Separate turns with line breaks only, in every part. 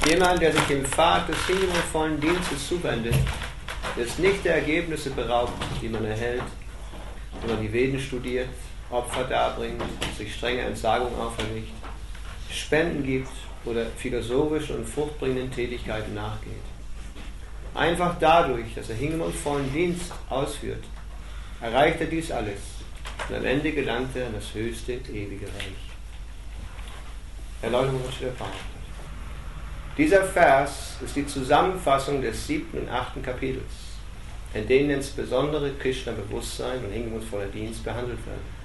Jemand, der sich dem Pfad des hingebungsvollen Dienstes zuwendet, ist nicht der Ergebnisse beraubt, die man erhält, wenn man die Veden studiert, Opfer darbringt, sich strenge Entsagung auferlegt, Spenden gibt oder philosophischen und fruchtbringenden Tätigkeiten nachgeht. Einfach dadurch, dass er hingebungsvollen Dienst ausführt, erreicht er dies alles und am Ende gelangt er in das höchste, ewige Reich. Erläuterung von Schiller. Dieser Vers ist die Zusammenfassung des 7. und 8. Kapitels, in denen insbesondere Krishna-Bewusstsein und hingebungsvoller Dienst behandelt werden.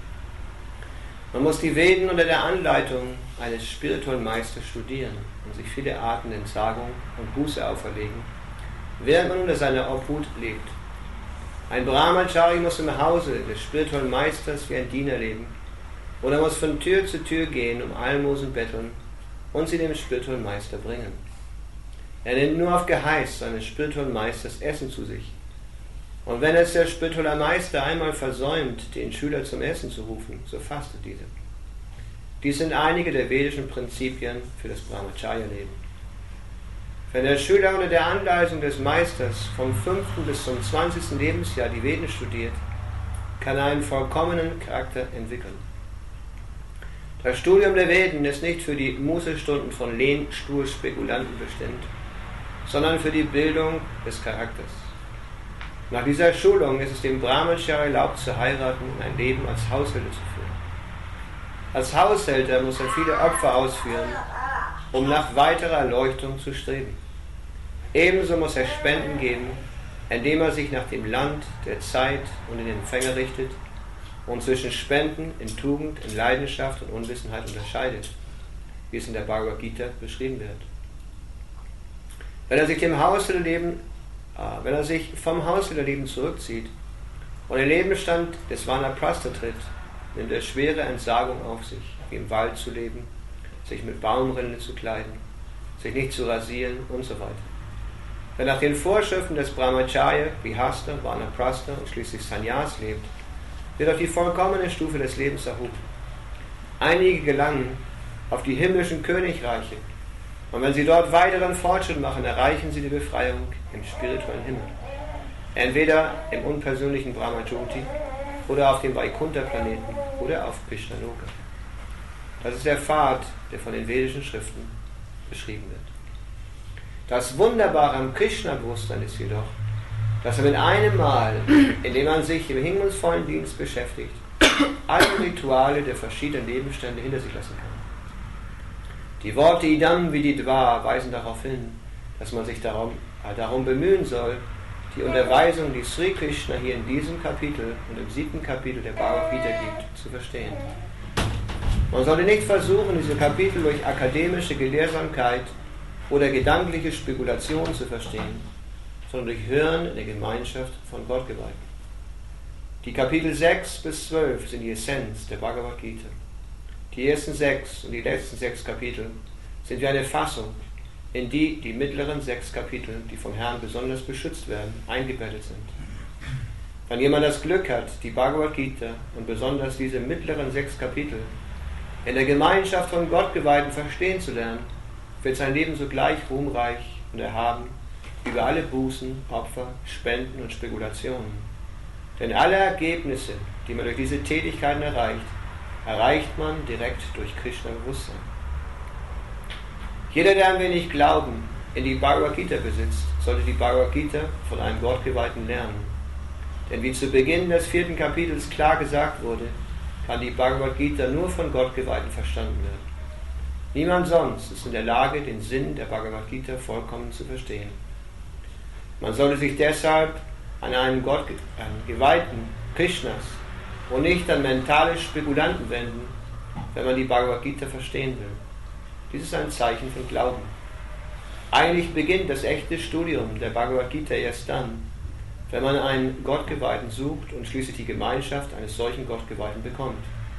Man muss die Veden unter der Anleitung eines spirituellen Meisters studieren und sich viele Arten der Entsagung und Buße auferlegen, während man unter seiner Obhut lebt. Ein Brahmachari muss im Hause des spirituellen Meisters wie ein Diener leben oder muss von Tür zu Tür gehen, um Almosen betteln und sie dem spirituellen Meister bringen. Er nimmt nur auf Geheiß seines spirituellen Meisters Essen zu sich. Und wenn es der spirituelle Meister einmal versäumt, den Schüler zum Essen zu rufen, so fastet dieser. Dies sind einige der vedischen Prinzipien für das Brahmacharya-Leben. Wenn der Schüler unter der Anleitung des Meisters vom 5. bis zum 20. Lebensjahr die Veden studiert, kann er einen vollkommenen Charakter entwickeln. Das Studium der Veden ist nicht für die Mußestunden von Lehnstuhlspekulanten bestimmt, sondern für die Bildung des Charakters. Nach dieser Schulung ist es dem Brahmachari erlaubt zu heiraten und ein Leben als Haushälter zu führen. Als Haushälter muss er viele Opfer ausführen, um nach weiterer Erleuchtung zu streben. Ebenso muss er Spenden geben, indem er sich nach dem Land, der Zeit und den Empfänger richtet und zwischen Spenden in Tugend, in Leidenschaft und Unwissenheit unterscheidet, wie es in der Bhagavad Gita beschrieben wird. Wenn er sich vom Haushälterleben zurückzieht und den Lebensstand des Vanaprastha tritt, nimmt er schwere Entsagung auf sich, wie im Wald zu leben, sich mit Baumrillen zu kleiden, sich nicht zu rasieren und so weiter. Wer nach den Vorschriften des Brahmacharya, Grihastha, Vanaprastha und schließlich Sannyas lebt, wird auf die vollkommene Stufe des Lebens erhoben. Einige gelangen auf die himmlischen Königreiche, und wenn sie dort weiteren Fortschritt machen, erreichen sie die Befreiung im spirituellen Himmel. Entweder im unpersönlichen Brahmajyoti oder auf dem Vaikuntha-Planeten oder auf Krishnaloka. Das ist der Pfad, der von den vedischen Schriften beschrieben wird. Das Wunderbare am Krishna-Bewusstsein ist jedoch, dass er mit einem Mal, indem man sich im hingebungsvollen Dienst beschäftigt, alle Rituale der verschiedenen Lebensstände hinter sich lassen kann. Die Worte Idam Vididva weisen darauf hin, dass man sich darum bemühen soll, die Unterweisung, die Sri Krishna hier in diesem Kapitel und im 7. Kapitel der Bhagavad Gita gibt, zu verstehen. Man sollte nicht versuchen, diese Kapitel durch akademische Gelehrsamkeit oder gedankliche Spekulation zu verstehen, sondern durch Hören in der Gemeinschaft von Gottgeweihten. Die Kapitel 6 bis 12 sind die Essenz der Bhagavad Gita. Die ersten 6 und die letzten 6 Kapitel sind wie eine Fassung, in die die mittleren 6 Kapitel, die vom Herrn besonders beschützt werden, eingebettet sind. Wenn jemand das Glück hat, die Bhagavad Gita und besonders diese mittleren 6 Kapitel in der Gemeinschaft von Gottgeweihten verstehen zu lernen, wird sein Leben sogleich ruhmreich und erhaben über alle Bußen, Opfer, Spenden und Spekulationen. Denn alle Ergebnisse, die man durch diese Tätigkeiten erreicht man direkt durch Krishna-Bewusstsein. Jeder, der ein wenig Glauben in die Bhagavad Gita besitzt, sollte die Bhagavad Gita von einem Gottgeweihten lernen. Denn wie zu Beginn des 4. Kapitels klar gesagt wurde, kann die Bhagavad Gita nur von Gottgeweihten verstanden werden. Niemand sonst ist in der Lage, den Sinn der Bhagavad Gita vollkommen zu verstehen. Man sollte sich deshalb an einen Geweihten Krishnas und nicht an mentale Spekulanten wenden, wenn man die Bhagavad Gita verstehen will. Dies ist ein Zeichen von Glauben. Eigentlich beginnt das echte Studium der Bhagavad Gita erst dann, wenn man einen Gottgeweihten sucht und schließlich die Gemeinschaft eines solchen Gottgeweihten bekommt.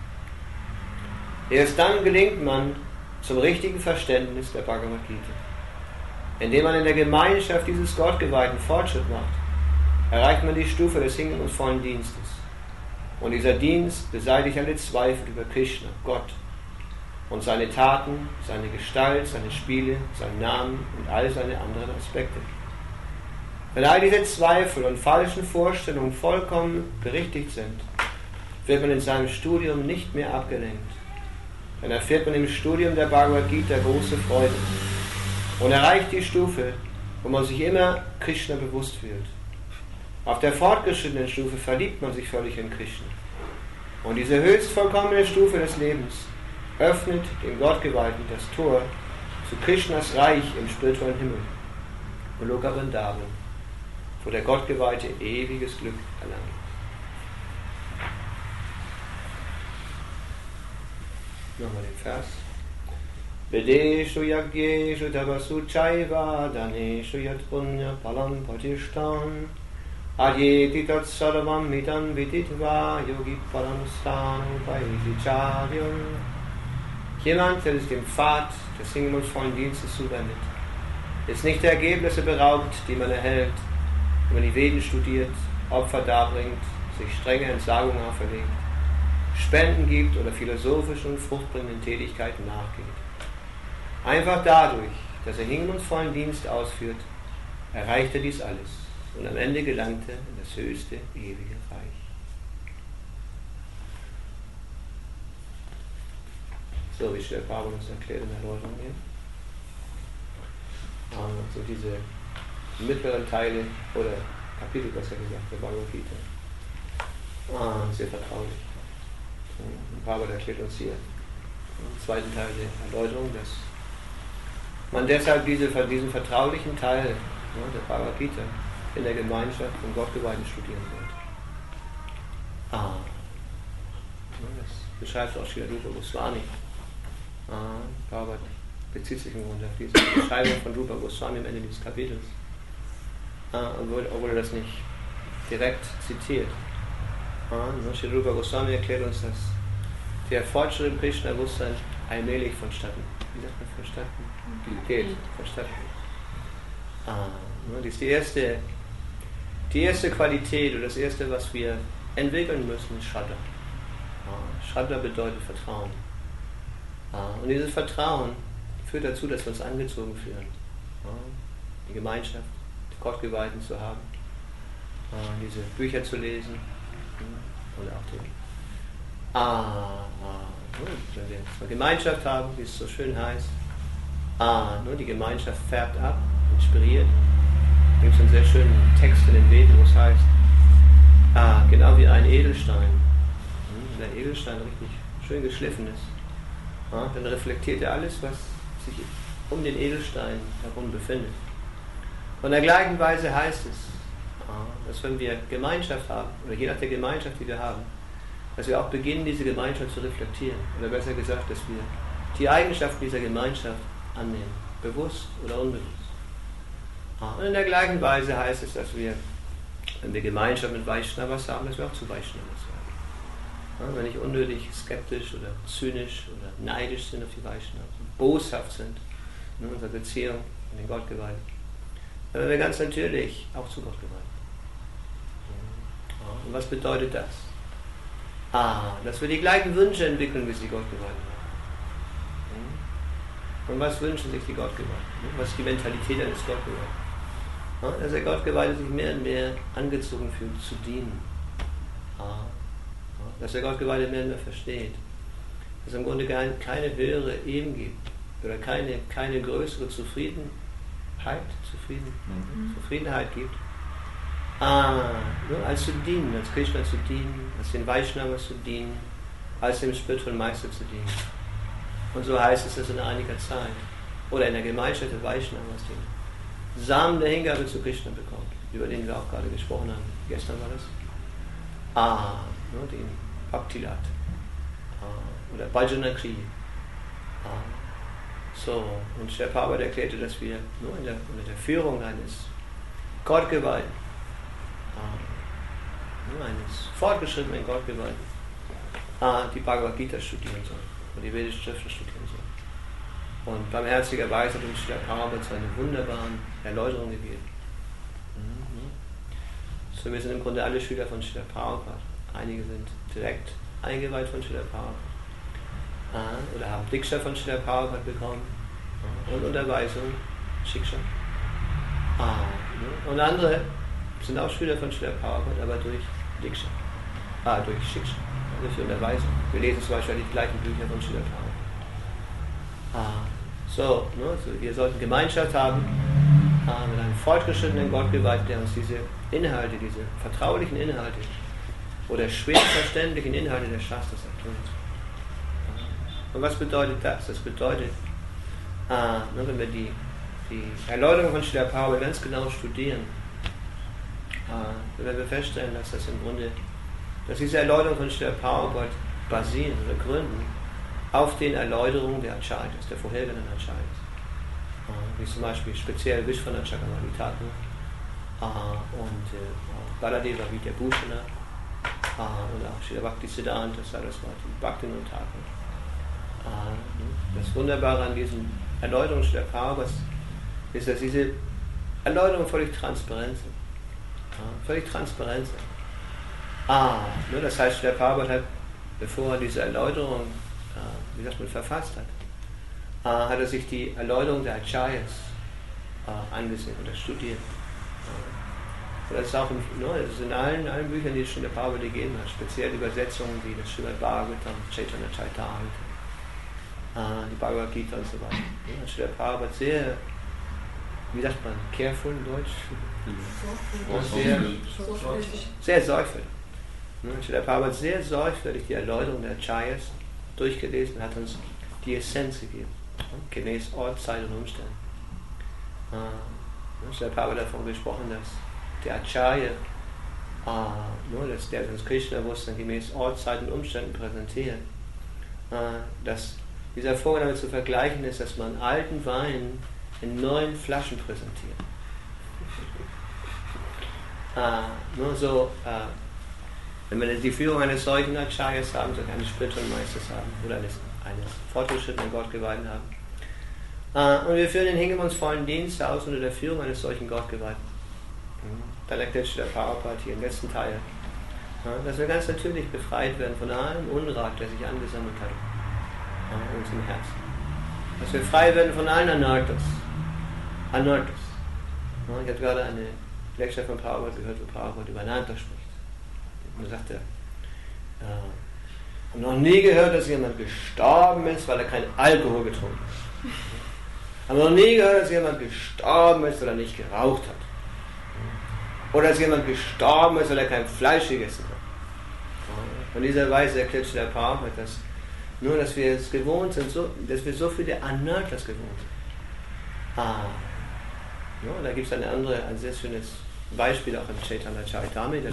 Erst dann gelingt man zum richtigen Verständnis der Bhagavad Gita. Indem man in der Gemeinschaft dieses Gottgeweihten Fortschritt macht, erreicht man die Stufe des hingebungsvollen Dienstes. Und dieser Dienst beseitigt alle Zweifel über Krishna, Gott. und seine Taten, seine Gestalt, seine Spiele, seinen Namen und all seine anderen Aspekte. Wenn all diese Zweifel und falschen Vorstellungen vollkommen berichtigt sind, wird man in seinem Studium nicht mehr abgelenkt. Dann erfährt man im Studium der Bhagavad Gita große Freude und erreicht die Stufe, wo man sich immer Krishna bewusst fühlt. Auf der fortgeschrittenen Stufe verliebt man sich völlig in Krishna. Und diese höchst vollkommene Stufe des Lebens öffnet dem Gottgeweihten das Tor zu Krishnas Reich im spirituellen Himmel, Goloka Vrindavan, wo der Gottgeweihte ewiges Glück erlangt. Nochmal den Vers. Vedeshu yaggeshu tapasu chaiva daneshu yat punya palam patishtam adyeti tat sarvam mitam viditva yogi paramsthan vaidhicharyam. Jemand, der sich dem Pfad des hingebungsvollen Dienstes zuwendet, ist nicht der Ergebnisse beraubt, die man erhält, wenn man die Veden studiert, Opfer darbringt, sich strenge Entsagungen auferlegt, Spenden gibt oder philosophischen und fruchtbringenden Tätigkeiten nachgeht. Einfach dadurch, dass er hingebungsvollen Dienst ausführt, erreicht er dies alles und am Ende gelangt er in das höchste, ewige Reich. So wie Srila Prabhupada uns erklärt in der Erläuterung hier. So diese mittleren Teile oder Kapitel, besser gesagt, der Bhagavad Gita. Sehr vertraulich. Und Prabhupada erklärt uns hier im zweiten Teil der Erläuterung, dass man deshalb diesen vertraulichen Teil der Bhagavad Gita in der Gemeinschaft von Gottgeweihten studieren sollte. Das beschreibt auch Srila Rupa Goswami. Prabhupada bezieht sich im Grunde auf diese Beschreibung von Rupa Goswami am Ende dieses Kapitels. Obwohl er das nicht direkt zitiert. Srila Rupa Goswami erklärt uns, dass der Fortschritt im Krishna-Bewusstsein allmählich vonstatten. Wie sagt man vonstatten? Geht, vonstatten. Das ist die erste Qualität oder das erste, was wir entwickeln müssen, ist Shraddha. Shraddha bedeutet Vertrauen. Und dieses Vertrauen führt dazu, dass wir uns angezogen fühlen. Die Gemeinschaft, die Gottgeweihten zu haben, diese Bücher zu lesen und auch wenn wir eine Gemeinschaft haben, wie es so schön heißt, die Gemeinschaft färbt ab, inspiriert. Da gibt es einen sehr schönen Text in den Veden, wo es heißt, genau wie ein Edelstein. Wenn der Edelstein richtig schön geschliffen ist, dann reflektiert er alles, was sich um den Edelstein herum befindet. Von der gleichen Weise heißt es, dass wenn wir Gemeinschaft haben, oder je nach der Gemeinschaft, die wir haben, dass wir auch beginnen, diese Gemeinschaft zu reflektieren. Oder besser gesagt, dass wir die Eigenschaften dieser Gemeinschaft annehmen, bewusst oder unbewusst. Und in der gleichen Weise heißt es, dass wir, wenn wir Gemeinschaft mit Vaishnavas haben, dass wir auch zu Vaishnavas werden. Wenn nicht unnötig skeptisch oder zynisch oder neidisch sind auf die Vaishnavas, boshaft sind in unserer Beziehung mit den Gottgeweihten, dann werden wir ganz natürlich auch zu Gottgeweihten. Und was bedeutet das? Dass wir die gleichen Wünsche entwickeln, wie sie Gottgeweihten haben. Und was wünschen sich die Gottgeweihten? Was ist die Mentalität eines Gottgeweihten? Dass der Gottgeweihte sich mehr und mehr angezogen fühlt, zu dienen. Dass der Gottgeweihte mehr und mehr versteht. Dass es im Grunde keine höhere Eben gibt. Oder keine größere Zufriedenheit gibt. Als zu dienen, als Krishna zu dienen, als den Vaishnavas zu dienen, als dem spirituellen Meister zu dienen. Und so heißt es, dass in einiger Zeit oder in der Gemeinschaft der Vaishnavas den Samen der Hingabe zu Krishna bekommt, über den wir auch gerade gesprochen haben. Gestern war das. Den Bhaktilat oder Bhajana Kriya. Und Srila Prabhupada erklärte, dass wir nur unter der Führung eines Gottgeweihten, eines fortgeschrittenen Gottgeweihten, die Bhagavad Gita studieren sollen und die vedischen Schriften studieren sollen. Und barmherzigerweise hat uns Srila Prabhupada seine wunderbaren Erläuterungen gegeben. So, wir sind im Grunde alle Schüler von Srila Prabhupada. Einige sind direkt eingeweiht von Srila Prabhupada. oder haben Diksha von Srila Prabhupada bekommen und Unterweisung, Shiksha. Und andere sind auch Schüler von Srila Prabhupada, aber durch Diksha, durch Shiksha, durch Unterweisung. Wir lesen zum Beispiel die gleichen Bücher von Srila Prabhupada. So, wir sollten Gemeinschaft haben mit einem fortgeschrittenen Gottgeweihten, der uns diese Inhalte, diese vertraulichen Inhalte oder schwer verständlichen Inhalte der Shastras erklärt. Und was bedeutet das? Das bedeutet, wenn wir die Erläuterung von Srila Prabhupada ganz genau studieren, werden wir feststellen, dass das im Grunde, dass diese Erläuterungen von Srila Prabhupada basieren oder gründen auf den Erläuterungen der Acharyas, der vorhergehenden Acharyas. Wie zum Beispiel speziell Vishwanath Chakravarti Thakur und Baladeva Vidyabhushana und auch Srila Bhaktisiddhanta Saraswati Bhaktivinoda Thakur. Das Wunderbare an diesen Erläuterungen der Prabhupada ist, dass diese Erläuterungen völlig transparent sind. Völlig transparent sind. Das heißt, der Prabhupada hat, bevor er diese Erläuterung verfasst hat, hat er sich die Erläuterung der Acharyas angesehen oder studiert. Und das ist auch das ist in allen Büchern, die es schon der Prabhupada gegeben hat, speziell Übersetzungen wie das Srimad Bhagavatam, Chaitanya Charitamrita, die Bhagavad Gita und so weiter. Der Prabhupada sehr, wie sagt man, careful in Deutsch? Sehr sorgfältig. Der Prabhupada hat sehr sorgfältig die Erläuterung der Acharyas durchgelesen und hat uns die Essenz gegeben, gemäß Ort, Zeit und Umständen. Der Prabhupada hat davon gesprochen, dass der Acharya, der uns Krishna wusste, gemäß Ort, Zeit und Umständen präsentiert, dass dieser Vorgang damit zu vergleichen ist, dass man alten Wein in neuen Flaschen präsentiert. Wenn wir die Führung eines solchen Acharyas haben, solch eines spirituellen Meisters haben oder eines fortgeschrittenen Gottgeweihten haben. Und wir führen den hingebungsvollen Dienst aus unter der Führung eines solchen Gottgeweihten. Dann erklärt der Prabhupada hier im letzten Teil, dass wir ganz natürlich befreit werden von allem Unrat, der sich angesammelt hat in unserem Herzen. Dass wir frei werden von allen Anarthas. Ich habe gerade eine Lecture von Prabhupada gehört, wo Prabhupada über Anartha spricht. Und er sagte, ich habe noch nie gehört, dass jemand gestorben ist, weil er keinen Alkohol getrunken hat. Ich habe noch nie gehört, dass jemand gestorben ist, weil er nicht geraucht hat. Oder dass jemand gestorben ist, weil er kein Fleisch gegessen hat. Von dieser Weise erklärt der Prabhupada, dass nur, dass wir es gewohnt sind, dass wir so viele Anarthas gewohnt sind. Da gibt es ein sehr schönes Beispiel auch im Chaitanya Charitamrita,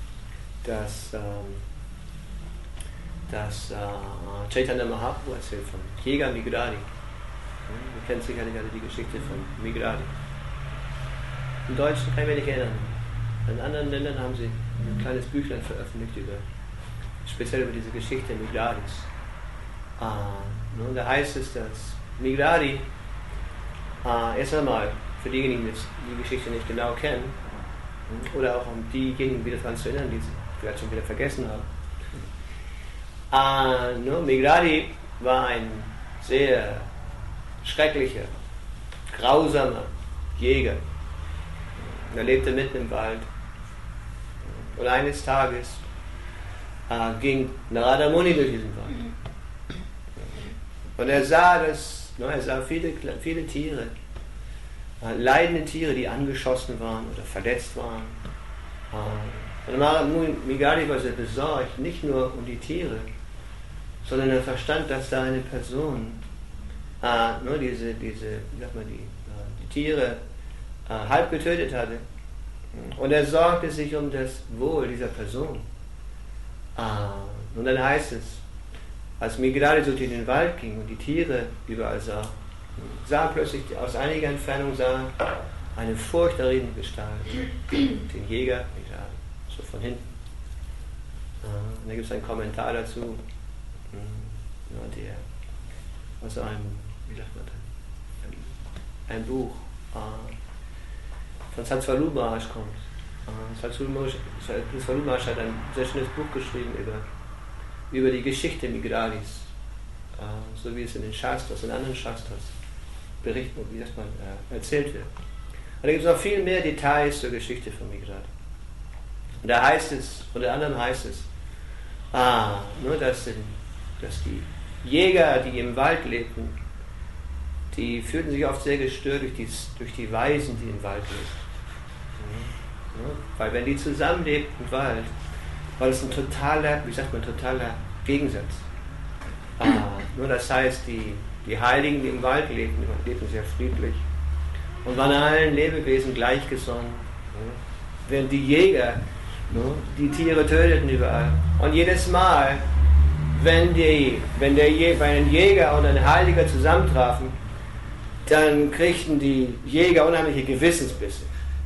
dass Chaitanya Mahaprabhu erzählt von Jäger Migradi. Ihr kennt sicherlich alle die Geschichte von Migradi. Im Deutschen kann ich mich nicht erinnern. In anderen Ländern haben sie ein kleines Büchlein veröffentlicht, speziell über diese Geschichte Migradis. Und da heißt es, dass Migradi, erst einmal für diejenigen, die die Geschichte nicht genau kennen, oder auch um diejenigen wieder daran zu erinnern, die sie vielleicht schon wieder vergessen haben. Migradi war ein sehr schrecklicher, grausamer Jäger. Er lebte mitten im Wald. Und eines Tages ging Narada Muni durch diesen Wald. Und er sah viele Tiere, leidende Tiere, die angeschossen waren oder verletzt waren. Und Narada Migradi war sehr besorgt, nicht nur um die Tiere, sondern er verstand, dass da eine Person die Tiere halb getötet hatte. Und er sorgte sich um das Wohl dieser Person. Und dann heißt es, als Migradi so durch den Wald ging und die Tiere überall sah plötzlich aus einiger Entfernung eine furchterregende Gestalt, den Jäger, so von hinten. Und da gibt es einen Kommentar dazu, der aus einem, ein Buch von Satsvaru Maharaj kommt. Satsvaru Maharaj hat ein sehr schönes Buch geschrieben über die Geschichte Migradis. so wie es in den Shastras und anderen Shastras berichten, wie das erzählt wird. Und da gibt es noch viel mehr Details zur Geschichte von Migdad. Und da heißt es, unter anderem heißt es, nur dass die Jäger, die im Wald lebten, die fühlten sich oft sehr gestört durch die Weisen, die im Wald lebten. Ja, weil wenn die zusammenlebten im Wald, war das ein totaler Gegensatz. Nur das heißt, die Heiligen, die im Wald lebten sehr friedlich und waren allen Lebewesen gleichgesonnen. Ja, während die Jäger die Tiere töteten überall. Und jedes Mal, wenn ein Jäger und ein Heiliger zusammentrafen, dann kriegten die Jäger unheimliche Gewissensbisse.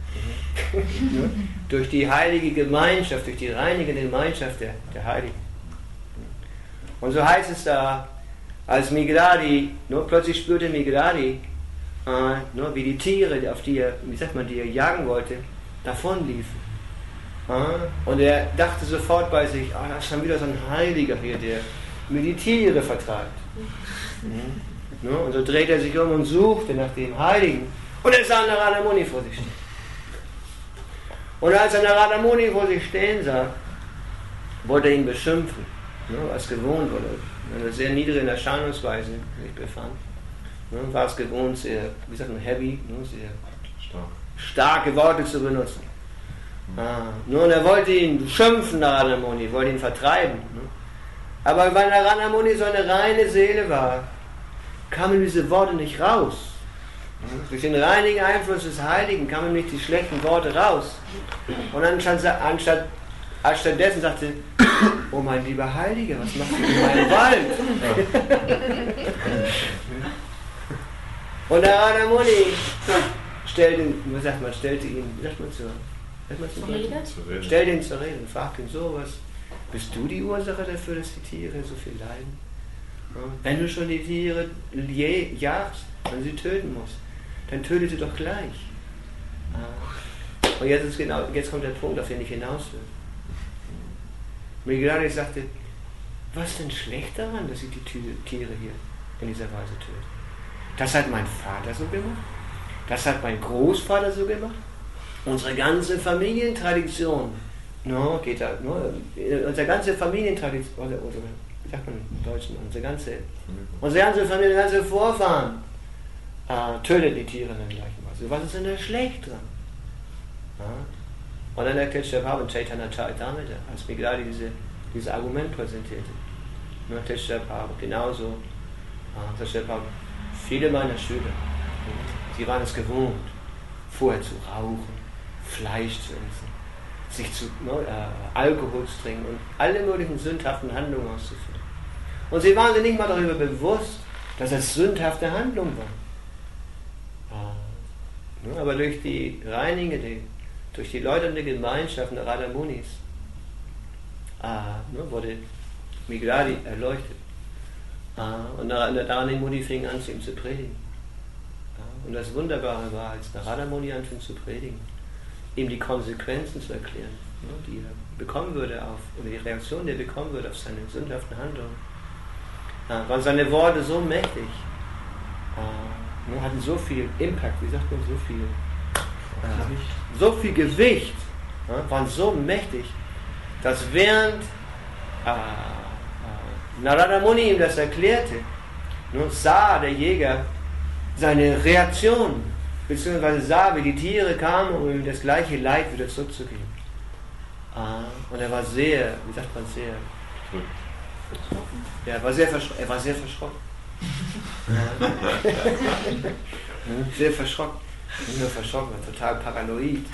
Durch die heilige Gemeinschaft, durch die reinigende Gemeinschaft der Heiligen. Und so heißt es da, als Migdadi, plötzlich spürte Migdadi, wie die Tiere, die er jagen wollte, davonliefen. Und er dachte sofort bei sich, da ist schon wieder so ein Heiliger hier, der mir die Tiere vertreibt. Und so dreht er sich um und suchte nach dem Heiligen. Und er sah Narada Muni vor sich stehen. Und als er Narada Muni vor sich stehen sah, wollte er ihn beschimpfen, was gewohnt wurde. In einer sehr niedrigen Erscheinungsweise sich befand. War es gewohnt, sehr, heavy, sehr starke Worte zu benutzen. Nun, er wollte ihn beschimpfen, Narada Muni, wollte ihn vertreiben. Aber weil Narada Muni so eine reine Seele war, kamen diese Worte nicht raus. Durch den reinigen Einfluss des Heiligen kamen nicht die schlechten Worte raus. Und stattdessen sagte, oh mein lieber Heiliger, was machst du in meinem Wald? Und Narada Muni stellte ihn zur Rede und fragte ihn so, bist du die Ursache dafür, dass die Tiere so viel leiden? Wenn du schon die Tiere jagst und sie töten musst, dann töte sie doch gleich. Und jetzt kommt der Punkt, auf den ich hinaus will. Migdadi sagte, was ist denn schlecht daran, dass ich die Tiere hier in dieser Weise töte? Das hat mein Vater so gemacht, das hat mein Großvater so gemacht, unsere ganze Familientradition, unsere ganze Familientradition, oder wie sagt man im Deutschen, unsere ganze Familie, unsere ganze Vorfahren tötet die Tiere in der gleichen Weise. Was ist denn da schlecht dran? Und dann erklärt Srila Prabhupada Chaitanya Charitamrita, als Migdadi dieses Argument präsentierte. Nur Srila Prabhupada genauso. Srila Prabhupada, viele meiner Schüler, sie waren es gewohnt, vorher zu rauchen, Fleisch zu essen, Alkohol zu trinken und alle möglichen sündhaften Handlungen auszuführen. Und sie waren sich nicht mal darüber bewusst, dass es sündhafte Handlungen waren. Aber durch die reinigende, durch die läuternde Gemeinschaft der Narada Munis wurde Migdadi erleuchtet. Und Narada Muni fing an, zu ihm zu predigen. Und das Wunderbare war, als Narada Muni anfing zu predigen, ihm die Konsequenzen zu erklären, die er bekommen würde oder die Reaktion, die er bekommen würde auf seine sündhaften Handlungen, waren seine Worte so mächtig, hatten so viel Impact, so viel Gewicht, waren so mächtig, dass während Narada Muni ihm das erklärte, sah der Jäger seine Reaktion, beziehungsweise sah, wie die Tiere kamen, um ihm das gleiche Leid wieder zurückzugeben. Und er war sehr, er war sehr verschrocken. Sehr verschrocken. Nicht nur verschrocken, total paranoid.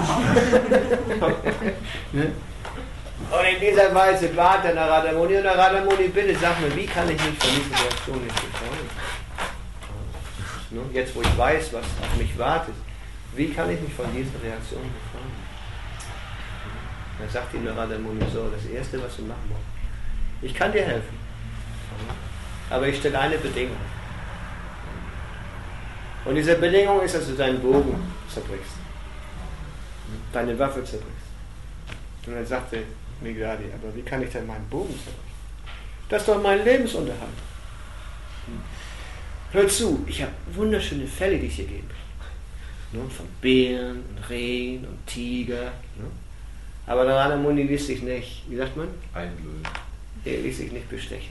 Und in dieser Weise bat der Narada Muni, und Narada Muni, bitte sag mir, wie kann ich mich von diesen Reaktionen nicht befreien? Jetzt, wo ich weiß, was auf mich wartet, wie kann ich mich von diesen Reaktionen befreien? Dann sagt ihm Narada Muni so, das Erste, was du machen musst, ich kann dir helfen, aber ich stelle eine Bedingung. Und diese Bedingung ist, dass du deinen Bogen zerbrichst, deine Waffe zerbrichst. Und dann sagte Migdadi, aber wie kann ich denn meinen Bogen zerbrechen? Das ist doch mein Lebensunterhalt. Hör zu, ich habe wunderschöne Fälle, die ich dir gebe. Von Bären und Rehen und Tiger. Aber Narada Muni ließ sich nicht, wie sagt man?
Einlullen.
Er ließ sich nicht bestechen.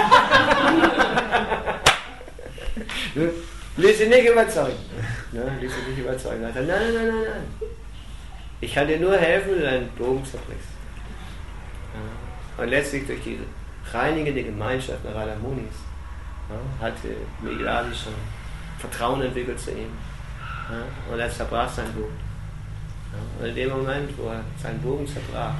Ließ sich nicht überzeugen. Ließ sich nicht überzeugen. Er sagte, nein. Ich kann dir nur helfen, wenn du deinen Bogen zerbrichst. Und letztlich durch die reinigende Gemeinschaft Narada Munis hatte Migdali schon Vertrauen entwickelt zu ihm. Und er zerbrach sein Bogen. Und in dem Moment, wo er seinen Bogen zerbrach,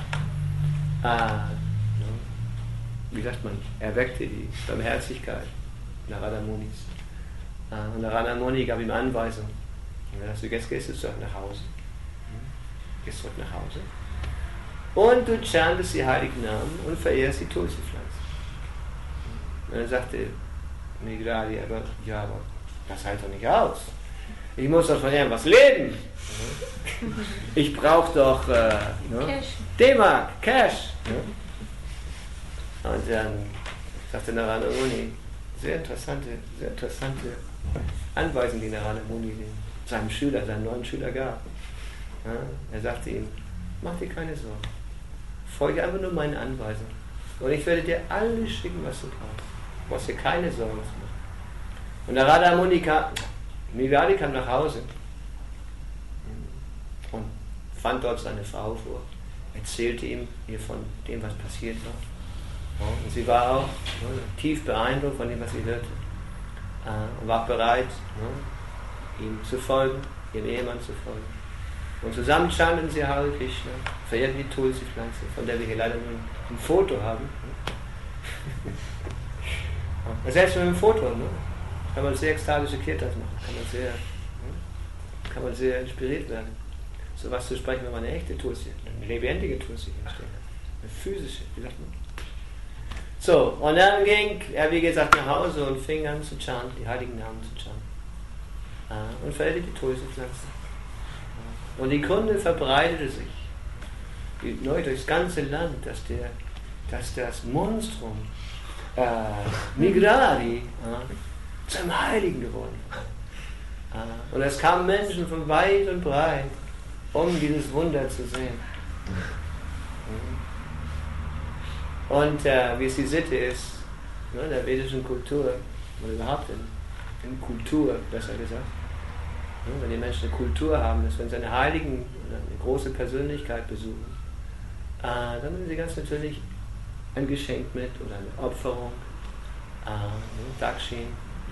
wie sagt man, erweckte die Barmherzigkeit Narada Munis. Und Narada Muni gab ihm Anweisungen. Und jetzt gehst du zurück nach Hause. Gehst zurück nach Hause. Und du chantest die heiligen Namen und verehrst die Tulsi-Pflanze. Und dann sagte Migdali, aber das hält doch nicht aus. Ich muss doch von irgendwas leben. Ich brauche doch D-Mark, Cash. Und dann sagte Narada Muni, sehr interessante Anweisung, die Narada Muni seinem neuen Schüler gab. Er sagte ihm, mach dir keine Sorgen. Folge einfach nur meinen Anweisungen. Und ich werde dir alles schicken, was du brauchst. Du brauchst dir keine Sorgen zu machen. Und Narada Muni Migdali kam nach Hause und fand dort seine Frau vor, erzählte ihm hier von dem, was passiert war. Und sie war auch tief beeindruckt von dem, was sie hörte. Und war bereit, ihm zu folgen, ihrem Ehemann zu folgen. Und zusammen chanten sie Hare Krishna, verehrten die Tulsi-Pflanze, von der wir hier leider nur ein Foto haben. Selbst mit einem Foto, kann man sehr ekstatische Kirtas machen, kann man sehr inspiriert werden. So was zu sprechen, wenn man eine echte Tulsi, eine lebendige Tulsi hinstellt. Eine physische, wie sagt man? So, und dann ging er, wie gesagt, nach Hause und fing an zu chanten, die heiligen Namen zu chanten. Und verehrte die Tulsi-Pflanze. Und die Kunde verbreitete sich durchs ganze Land, dass das Monstrum Migdali zum Heiligen geworden war. Und es kamen Menschen von weit und breit, um dieses Wunder zu sehen. Und wie es die Sitte ist, in der vedischen Kultur, oder überhaupt in Kultur, besser gesagt, wenn die Menschen eine Kultur haben, dass wenn sie einen Heiligen oder eine große Persönlichkeit besuchen, dann nehmen sie ganz natürlich ein Geschenk mit oder eine Opferung, Dakshin,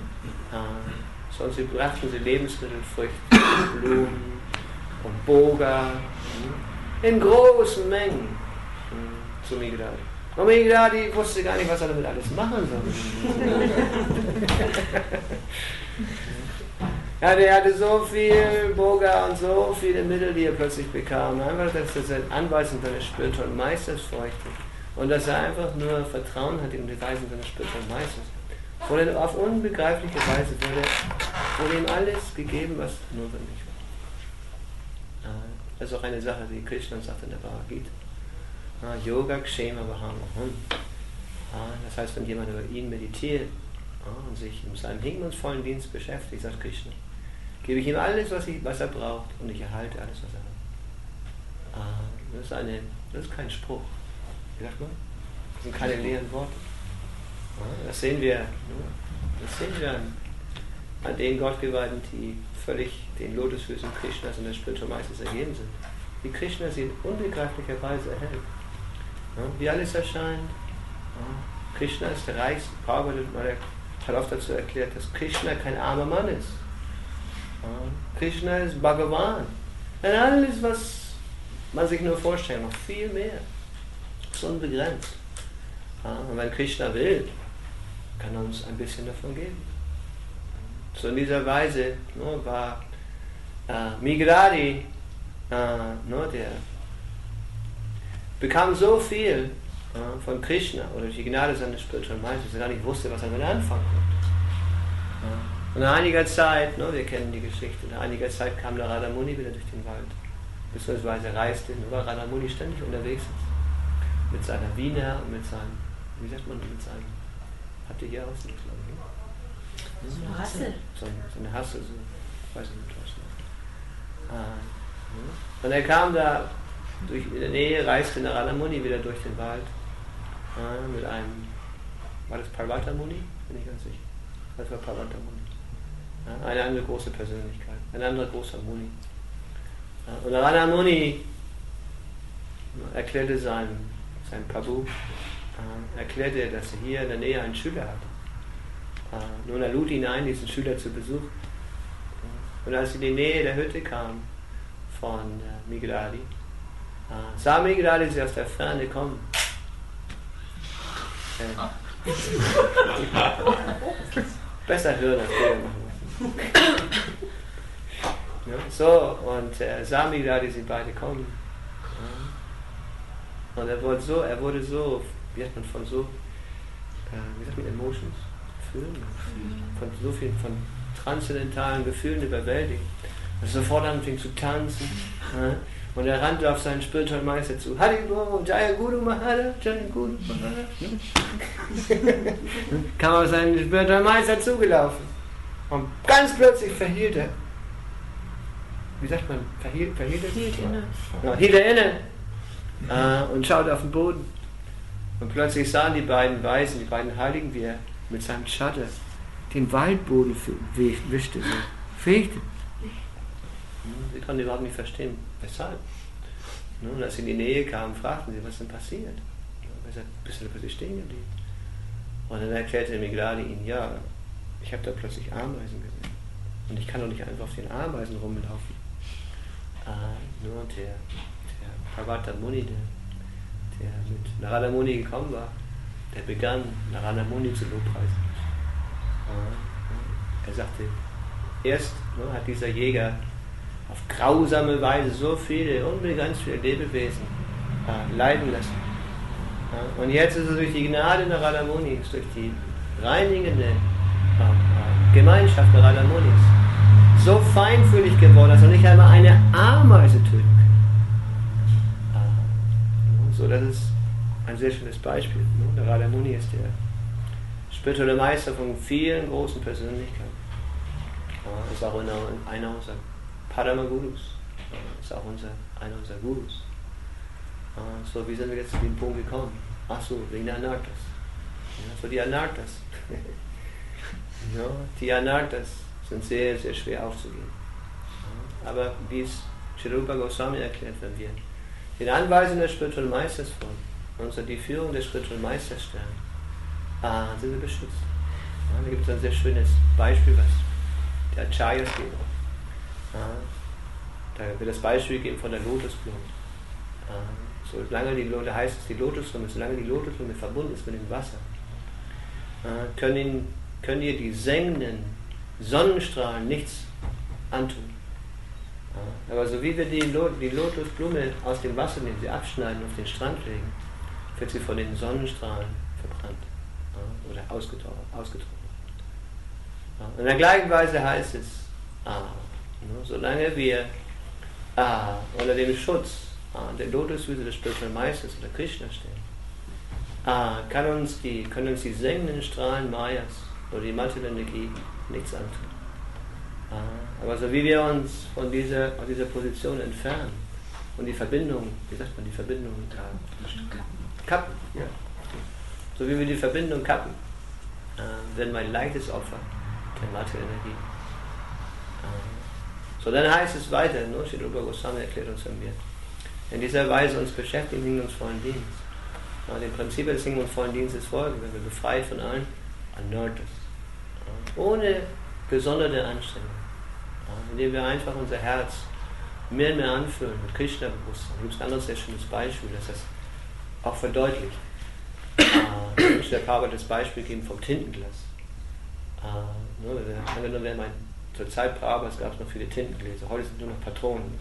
sonst brachten sie Lebensmittel, Früchte, Blumen und Boga in großen Mengen zu Migdali. Und Migdali wusste gar nicht, was er damit alles machen soll. Ja, der hatte so viel Boga und so viele Mittel, die er plötzlich bekam. Einfach, dass er seine Anweisung seines spirituellen Meisters folgte. Und dass er einfach nur Vertrauen hatte in die Weisung seines spirituellen Meisters. Und auf unbegreifliche Weise wurde ihm alles gegeben, was notwendig war. Das ist auch eine Sache, die Krishna sagt in der Bhagavad Gita. Yoga Kshema Vahamaham. Das heißt, wenn jemand über ihn meditiert und sich in seinem hingebungsvollen Dienst beschäftigt, sagt Krishna, gebe ich ihm alles, was er braucht, und ich erhalte alles, was er hat. Das ist kein Spruch. Wie sagt man? Das sind keine leeren Worte. Das sehen wir an den Gottgeweihten, die völlig den Lotusfüßen Krishnas und des Spiritual Meisters ergeben sind. Wie Krishna sie in unbegreiflicher Weise erhält. Wie alles erscheint. Krishna ist der reichste. Prabhupada hat oft dazu erklärt, dass Krishna kein armer Mann ist. Krishna ist Bhagavan. Und alles, was man sich nur vorstellt, noch viel mehr. Das ist unbegrenzt. Und wenn Krishna will, kann er uns ein bisschen davon geben. So in dieser Weise war Migdali, der bekam so viel von Krishna oder durch die Gnade seines spirituellen Meisters, dass er gar nicht wusste, was er damit anfangen konnte. Und nach einiger Zeit, wir kennen die Geschichte, nach einiger Zeit kam Narada Muni wieder durch den Wald, beziehungsweise reiste, weil Narada Muni ständig unterwegs ist, mit seiner Vina und mit seinem, wie sagt man, mit seinem, habt ihr hier aus?
So eine Hassel.
So eine Hassel, so, weiß ich nicht was. Und er kam da in der Nähe, reiste Narada Muni wieder durch den Wald mit einem, war das Parvata Muni? Bin ich ganz sicher. Das war Parvata Muni. Eine andere große Persönlichkeit, ein anderer großer Muni. Und Narada Muni erklärte seinem Prabhu, erklärte, dass er hier in der Nähe einen Schüler hat. Nun er lud ihn ein, diesen Schüler zu besuchen. Und als sie in die Nähe der Hütte kam von Migdali, sah Migdali sie aus der Ferne kommen. Besser hören als Bilder machen. Ja, so, und sah Migdali sie beide kommen. Und er wurde so, wie sagt man, von so, wie sagt man, Emotions, Gefühlen, von so viel, von transzendentalen Gefühlen überwältigt, dass er sofort anfing zu tanzen. Und er rannte auf seinen spirituellen Meister zu. Haribo, Jaya Guru Mahara, Jaya Guru Mahara. Kam auf seinen spirituellen Meister zugelaufen. Und ganz plötzlich verhielt er. Wie sagt man? Verhielt er? Hielt inne. Ja, hielt er inne. Und schaute auf den Boden. Und plötzlich sahen die beiden Weisen, die beiden Heiligen, wie er mit seinem Schatten den Waldboden wischte. Fegte. Sie konnten überhaupt nicht verstehen, weshalb. Und als sie in die Nähe kamen, fragten sie, was ist denn passiert? Er sagte, bist du plötzlich stehen geblieben? Und dann erklärte Migdali ihnen, ja, ich habe da plötzlich Ameisen gesehen. Und ich kann doch nicht einfach auf den Ameisen rumlaufen. Nur der Parvata Muni, der mit Narada Muni gekommen war, der begann, Narada Muni zu lobpreisen. Er sagte, erst hat dieser Jäger auf grausame Weise so viele, unbegrenzt viele Lebewesen leiden lassen. Und jetzt ist es durch die Gnade Narada Munis, durch die reinigende Gemeinschaft Narada Munis, so feinfühlig geworden, dass er nicht einmal eine Ameise töten kann. So, das ist ein sehr schönes Beispiel. Narada Muni ist der spirituelle Meister von vielen großen Persönlichkeiten. Ist auch einer unserer Paramagurus, ist auch einer unserer Gurus. So, wie sind wir jetzt zu dem Punkt gekommen? Ach so, wegen der Anartas. Ja, so die Anartas. Ja, die Anartas sind sehr, sehr schwer aufzugeben. Aber wie es Srila Rupa Goswami erklärt, wenn wir den Anweisungen des spirituellen Meisters folgen, und die Führung des spirituellen Meisters stellen, sind wir beschützt. Ja, da gibt es ein sehr schönes Beispiel, was der Acharyas geben. Da wird das Beispiel gegeben von der Lotusblume. Solange da heißt es die Lotusblume, solange die Lotusblume verbunden ist mit dem Wasser, können ihr die sengenden Sonnenstrahlen nichts antun. Aber so wie wir die Lotusblume aus dem Wasser nehmen, sie abschneiden und auf den Strand legen, wird sie von den Sonnenstrahlen verbrannt oder ausgetrocknet. In der gleichen Weise heißt es, solange wir unter dem Schutz der Lotusfüße des spirituellen Meisters oder Krishna stehen, können uns die sengenden Strahlen Mayas oder die materielle Energie nichts antun. Aber so wie wir uns von dieser Position entfernen und die Verbindung, wie sagt man, die Verbindung kappen, ja. So wie wir die Verbindung kappen, werden wir ein leichtes Opfer der materiellen Energie. So, dann heißt es weiter, Srila Rupa Goswami erklärt uns, wenn wir in dieser Weise uns beschäftigen, singen uns vollen Dienst. Dem Prinzip des Singen und vollen Dienstes folgen, wenn wir befreit von allen Anartas. Ohne gesonderte Anstrengung. Indem wir einfach unser Herz mehr und mehr anfüllen mit Krishna-Bewusstsein. Da gibt es ein anderes sehr schönes Beispiel, das das auch verdeutlicht. Der Papa das Beispiel geben vom Tintenglas. Zur Zeit Prabhupādas gab es noch viele Tintengläser, heute sind nur noch Patronen.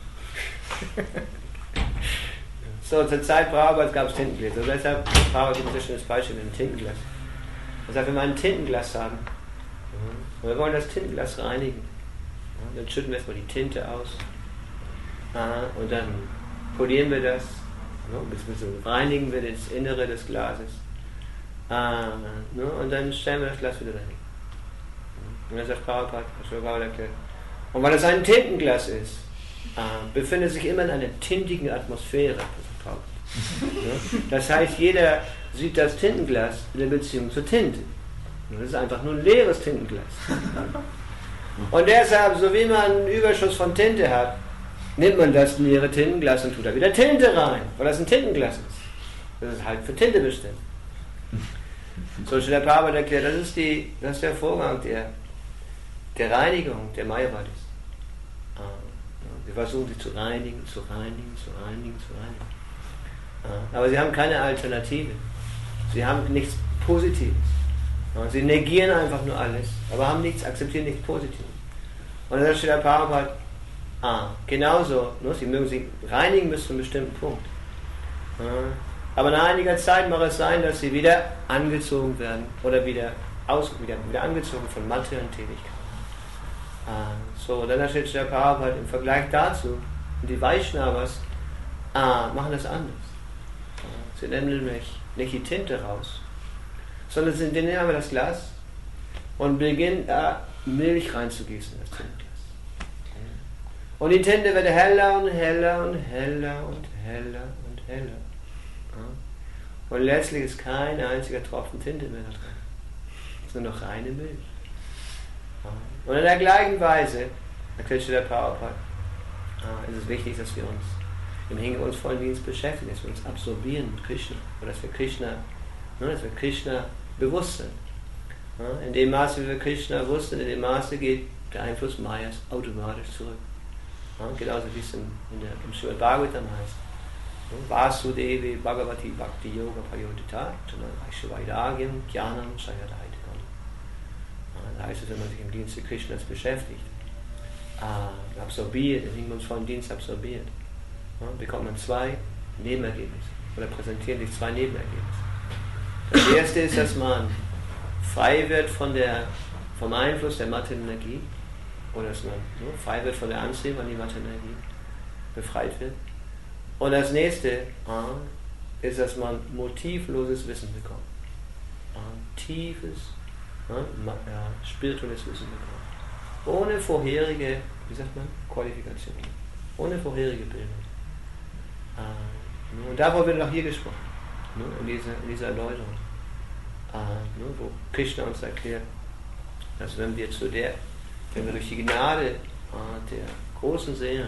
So, zur Zeit Prabhupādas gab es Tintengläser. Also deshalb Prabhupada gibt ein sehr schönes Beispiel mit dem Tintenglas. Er sagt, wenn wir ein Tintenglas haben, und wir wollen das Tintenglas reinigen, dann schütten wir erstmal die Tinte aus und dann polieren wir das, reinigen wir das Innere des Glases und dann stellen wir das Glas wieder dahin. Und dann sagt Prabhupada, erklärt. Und weil es ein Tintenglas ist, befindet sich immer in einer tintigen Atmosphäre. Das heißt, jeder sieht das Tintenglas in der Beziehung zur Tinte. Und das ist einfach nur ein leeres Tintenglas. Und deshalb, so wie man einen Überschuss von Tinte hat, nimmt man das leere Tintenglas und tut da wieder Tinte rein, weil das ein Tintenglas ist. Das ist halt für Tinte bestimmt. So steht der Prabhupada erklärt, das ist der Vorgang der Reinigung der Mayavadis. Sie versuchen sich zu reinigen. Aber sie haben keine Alternative. Sie haben nichts Positives. Sie negieren einfach nur alles, aber akzeptieren nichts Positives. Und dann steht der Prabhupada, genauso, sie mögen sich reinigen bis zu einem bestimmten Punkt. Aber nach einiger Zeit mag es sein, dass sie wieder angezogen werden oder wieder angezogen von materiellen Tätigkeiten. Dann steht der Prabhupada im Vergleich dazu, und die Vaishnavas machen das anders. Sie nehmen nämlich nicht die Tinte raus, sondern sie nehmen aber das Glas und beginnen Milch reinzugießen in das Tintenglas. Und die Tinte wird heller und heller und heller und heller und heller. Und letztlich ist kein einziger Tropfen Tinte mehr da drin. Es ist nur noch reine Milch. Und in der gleichen Weise, erklärt der Prabhupada, ist es wichtig, dass wir uns im hingebungsvollen Dienst beschäftigen, dass wir uns absorbieren mit Krishna, oder dass wir Krishna bewusst sind. In dem Maße, wie wir Krishna bewusst sind, in dem Maße geht der Einfluss Mayas automatisch zurück. Genauso wie es im Srimad Bhagavatam heißt. Vasudevi Bhagavati Bhakti Yoga Payodita Aishvairagyam Jnanam Sayadaitikam. Da heißt es, wenn man sich im Dienst Krishnas beschäftigt, absorbiert, im hingebungsvollen Dienst absorbiert, bekommt man zwei Nebenergebnisse, oder präsentieren sich zwei Nebenergebnisse. Das erste ist, dass man frei wird vom Einfluss der materiellen Energie, oder dass man frei wird von der Anziehung an die materielle Energie, befreit wird. Und das nächste ist, dass man motivloses Wissen bekommt. Tiefes, spirituelles Wissen bekommt. Ohne vorherige, Qualifikation. Ohne vorherige Bildung. Und darüber wird auch hier gesprochen. In dieser Erläuterung. Wo Krishna uns erklärt, dass wenn wir durch die Gnade der großen Seelen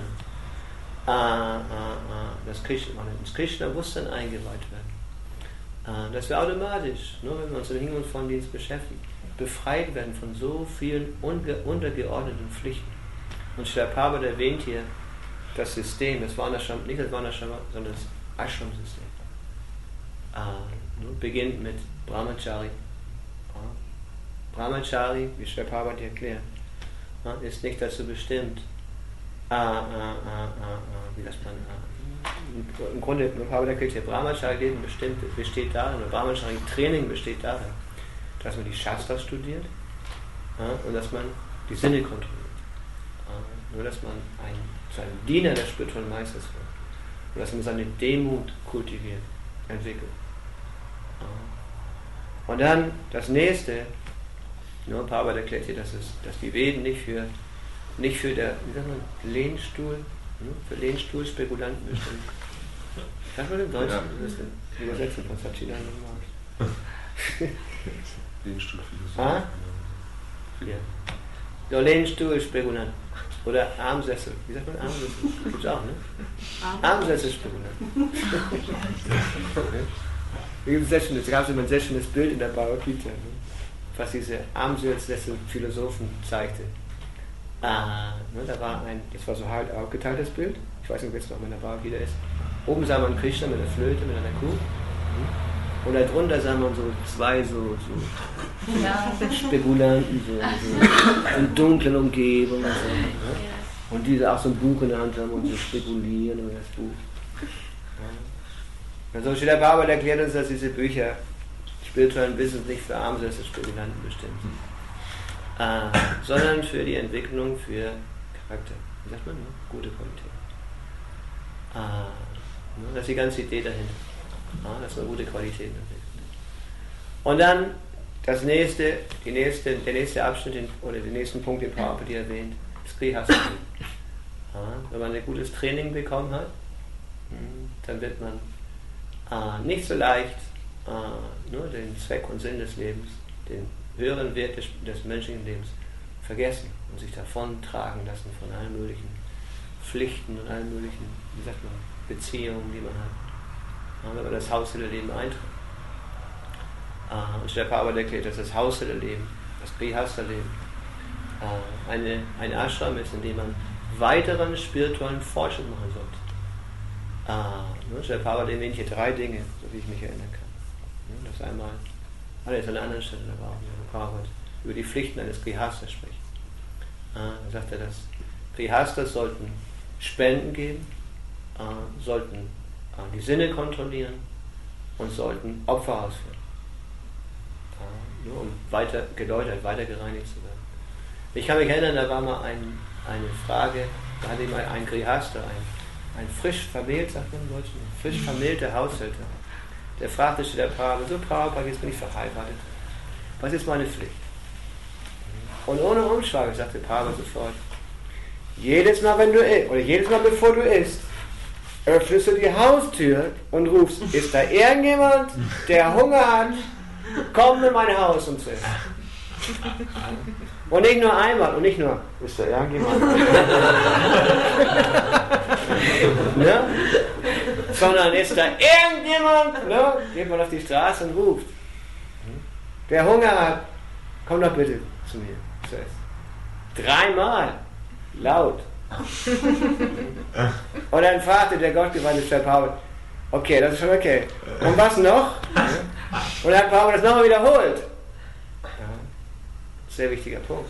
ins Krishna-Bewusstsein eingeweiht werden, dass wir automatisch, wenn wir uns im hingebungsvollen Dienst beschäftigen, befreit werden von so vielen untergeordneten Pflichten. Und Srila Prabhupada erwähnt hier das System, nicht das Varnashram, sondern das Ashram-System. Beginnt mit Brahmachari. Brahmachari, wie Srila Prabhupada erklärt, ist nicht dazu bestimmt, im Grunde, Prabhupada erklärt hier, Brahmachari-Leben besteht darin, oder Brahmachari-Training besteht darin, dass man die Shastras studiert und dass man die Sinne kontrolliert. Nur dass man zu einem Diener des spirituellen Meisters wird. Und dass man seine Demut kultiviert, entwickelt. Und dann das nächste, Prabhupada erklärt hier, dass die Veden nicht für Lehnstuhl, für Lehnstuhlspekulanten bestimmt. Kannst du mal im Deutschen übersetzen von Satchidananda Maharaj?
Lehnstuhlphilosoph.
Ja. Lehnstuhlspekulanten. Oder Armsessel. Wie sagt man Armsessel? Gibt's auch, ne? Armsesselspekulanten. Da gab es immer ein sehr schönes Bild in der Bhagavad Gita, was diese Armsessel-Philosophen zeigte. Das war so halt aufgeteilt, das Bild. Ich weiß nicht, ob jetzt noch in der Bhagavad Gita ist. Oben sah man Krishna mit einer Flöte, mit einer Kuh. Und darunter sah man so zwei Spekulanten, so in dunklen Umgebungen. Und die auch so ein Buch in der Hand haben und so spekulieren über das Buch. Also Srila Prabhupada erklärt uns, dass diese Bücher spirituellen Wissens nicht für Armsessel-Spekulanten bestimmt sind, sondern für die Entwicklung für Charakter. Wie sagt man? Gute Qualität. Das ist die ganze Idee dahinter. Dass man gute Qualitäten entwickelt. Und dann der nächste Abschnitt oder den nächsten Punkt, den Prabhupada erwähnt, ist Grihastha. Ja, wenn man ein gutes Training bekommen hat, dann wird man nicht so leicht nur den Zweck und Sinn des Lebens, den höheren Wert des menschlichen Lebens vergessen und sich davon tragen lassen von allen möglichen Pflichten und allen möglichen, Beziehungen, die man hat, wenn man das Haushälterleben eintritt. Und Srila Prabhupada erklärt, dass das Haushälterleben, das Grihastha-Leben, ein Ashram ist, in dem man weiteren spirituellen Fortschritt machen sollte. Srila Prabhupada erwähnt hier 3 Dinge, so wie ich mich erinnern kann. Das einmal, alles an einer anderen Stelle, aber auch Prabhupada über die Pflichten eines Grihasthas spricht. Da sagt er, dass Grihasthas sollten Spenden geben, sollten die Sinne kontrollieren und sollten Opfer ausführen. Nur um weiter geläutert, weiter gereinigt zu werden. Ich kann mich erinnern, da war mal eine Frage, da hatte mal ein Grihastha, ein frisch vermählt, sagt man im Deutschen, ein frisch vermählter Haushälter, der fragte Srila Prabhupada, so Prabhupada, jetzt bin ich verheiratet, was ist meine Pflicht? Und ohne Umschweife sagte Prabhupada sofort, jedes Mal bevor du isst, öffnest du die Haustür und rufst, ist da irgendjemand, der Hunger hat, komm in mein Haus und zu essen. Und nicht nur einmal, und nicht nur, ist da irgendjemand, ne? Sondern ist da irgendjemand, ne? Geht man auf die Straße und ruft, der Hunger hat, komm doch bitte zu mir zu essen. 3-mal, laut. Und dann fragte der gottgeweihte Srila Prabhupada, okay, das ist schon okay. Und was noch? Und dann hat Prabhupada das nochmal wiederholt. Sehr wichtiger Punkt.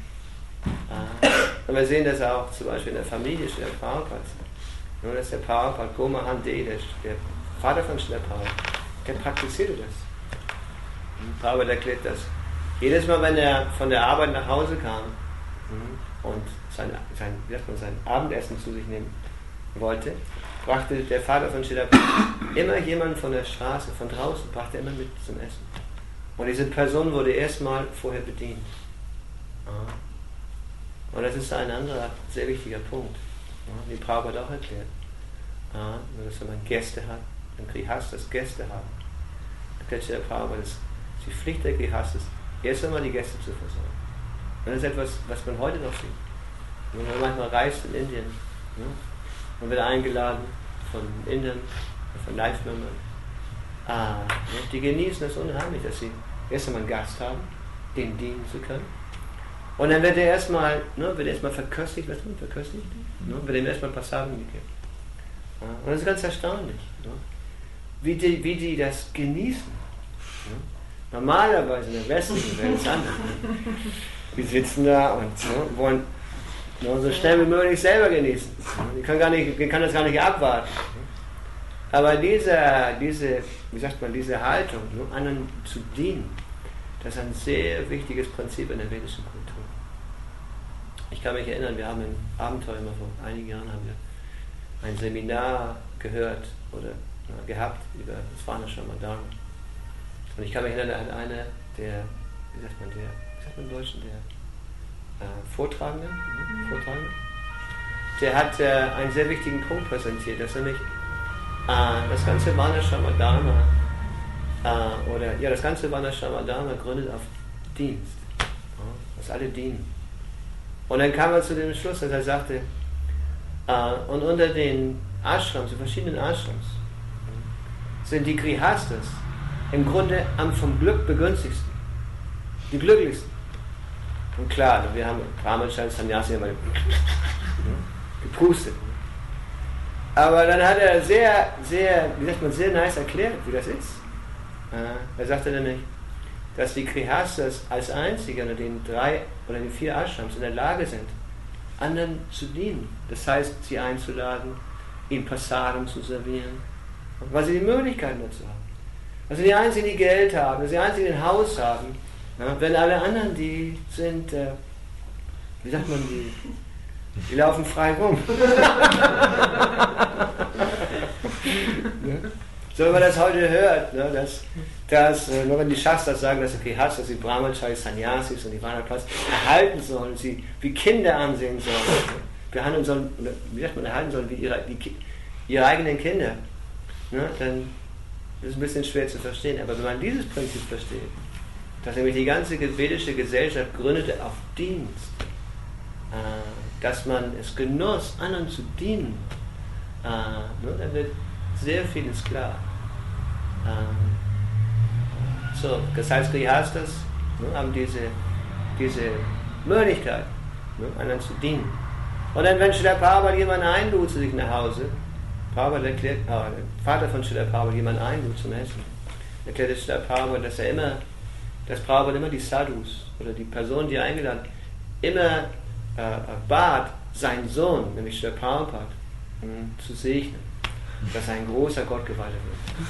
Und wir sehen das auch zum Beispiel in der Familie Srila Prabhupada. Nur dass der Prabhupada Gomahan De, der Vater von Srila Prabhupada, der praktizierte das. Und Prabhupada erklärt das. Jedes Mal, wenn er von der Arbeit nach Hause kam und sein Abendessen zu sich nehmen wollte, brachte der Vater von Srila Prabhupada immer jemanden von der Straße, von draußen, brachte er immer mit zum Essen. Und diese Person wurde erstmal vorher bedient. Und das ist ein anderer, sehr wichtiger Punkt, wie Prabhupada auch erklärt. Dass wenn man Gäste hat, ein Grihasthas Gäste haben, erklärt Srila Prabhupada, dass die Pflicht der Grihasthas erst einmal die Gäste zu versorgen. Und das ist etwas, was man heute noch sieht. Wenn man manchmal reist in Indien, man wird eingeladen von Indern, von Live-Membern. Die genießen das unheimlich, dass sie erst einmal einen Gast haben, den dienen zu können. Und dann wird er erstmal verköstigt, wird ihm erstmal Passagen gegeben. Und das ist ganz erstaunlich, wie die das genießen. Normalerweise in der westlichen Welt ist es anders. Die sitzen da und wollen nur so schnell wie möglich selber genießen. Die können das gar nicht abwarten. Aber diese Haltung, anderen zu dienen, das ist ein sehr wichtiges Prinzip in der vedischen Kultur. Ich kann mich erinnern, wir haben im Abenteuer mal vor einigen Jahren ein Seminar gehört oder gehabt über das Varnashram Dharma. Und ich kann mich erinnern an einer der Vortragenden, der hat einen sehr wichtigen Punkt präsentiert, dass nämlich das ganze Varnashram Dharma das ganze Varnashram Dharma gründet auf Dienst, dass alle dienen. Und dann kam er zu dem Schluss, dass er sagte, und unter den Ashrams, den verschiedenen Ashrams, sind die Grihasthas im Grunde vom Glück begünstigsten, die glücklichsten. Und klar, wir haben Brahmacharya, Sannyasi immer gepustet. Aber dann hat er sehr nice erklärt, wie das ist. Er sagte nämlich, dass die Grihasthas als einzige unter den 3 oder den 4 Ashrams in der Lage sind, anderen zu dienen. Das heißt, sie einzuladen, ihnen Prasadam zu servieren, weil sie die Möglichkeiten dazu haben. Also die Einzigen, die Geld haben, also die Einzigen, die ein Haus haben, wenn alle anderen, die sind, die laufen frei rum. So, wenn man das heute hört, ne, dass nur wenn die Shastras sagen, dass Grihasthas, dass die Brahmacharis, Sannyasis und die Vanaprastha erhalten sollen, sie wie Kinder ansehen sollen, behandeln sollen, wie sagt man, erhalten sollen wie ihre eigenen Kinder, ne, dann ist es ein bisschen schwer zu verstehen. Aber wenn man dieses Prinzip versteht, dass nämlich die ganze vedische Gesellschaft gründete auf Dienst, dass man es genoss, anderen zu dienen, dann wird sehr vieles klar. So, das heißt, Grihasthas haben diese Möglichkeit, anderen zu dienen. Und dann, wenn Srila Prabhupada jemanden einlud zu sich nach Hause, Prabhupada erklärt, der Vater von Srila Prabhupada jemanden einlud zum Essen, erklärte Srila Prabhupada, dass Prabhupada immer die Sadhus oder die Person, die er eingeladen hat, immer bat, seinen Sohn, nämlich Srila Prabhupada, zu segnen, dass er ein großer Gottgeweihter wird.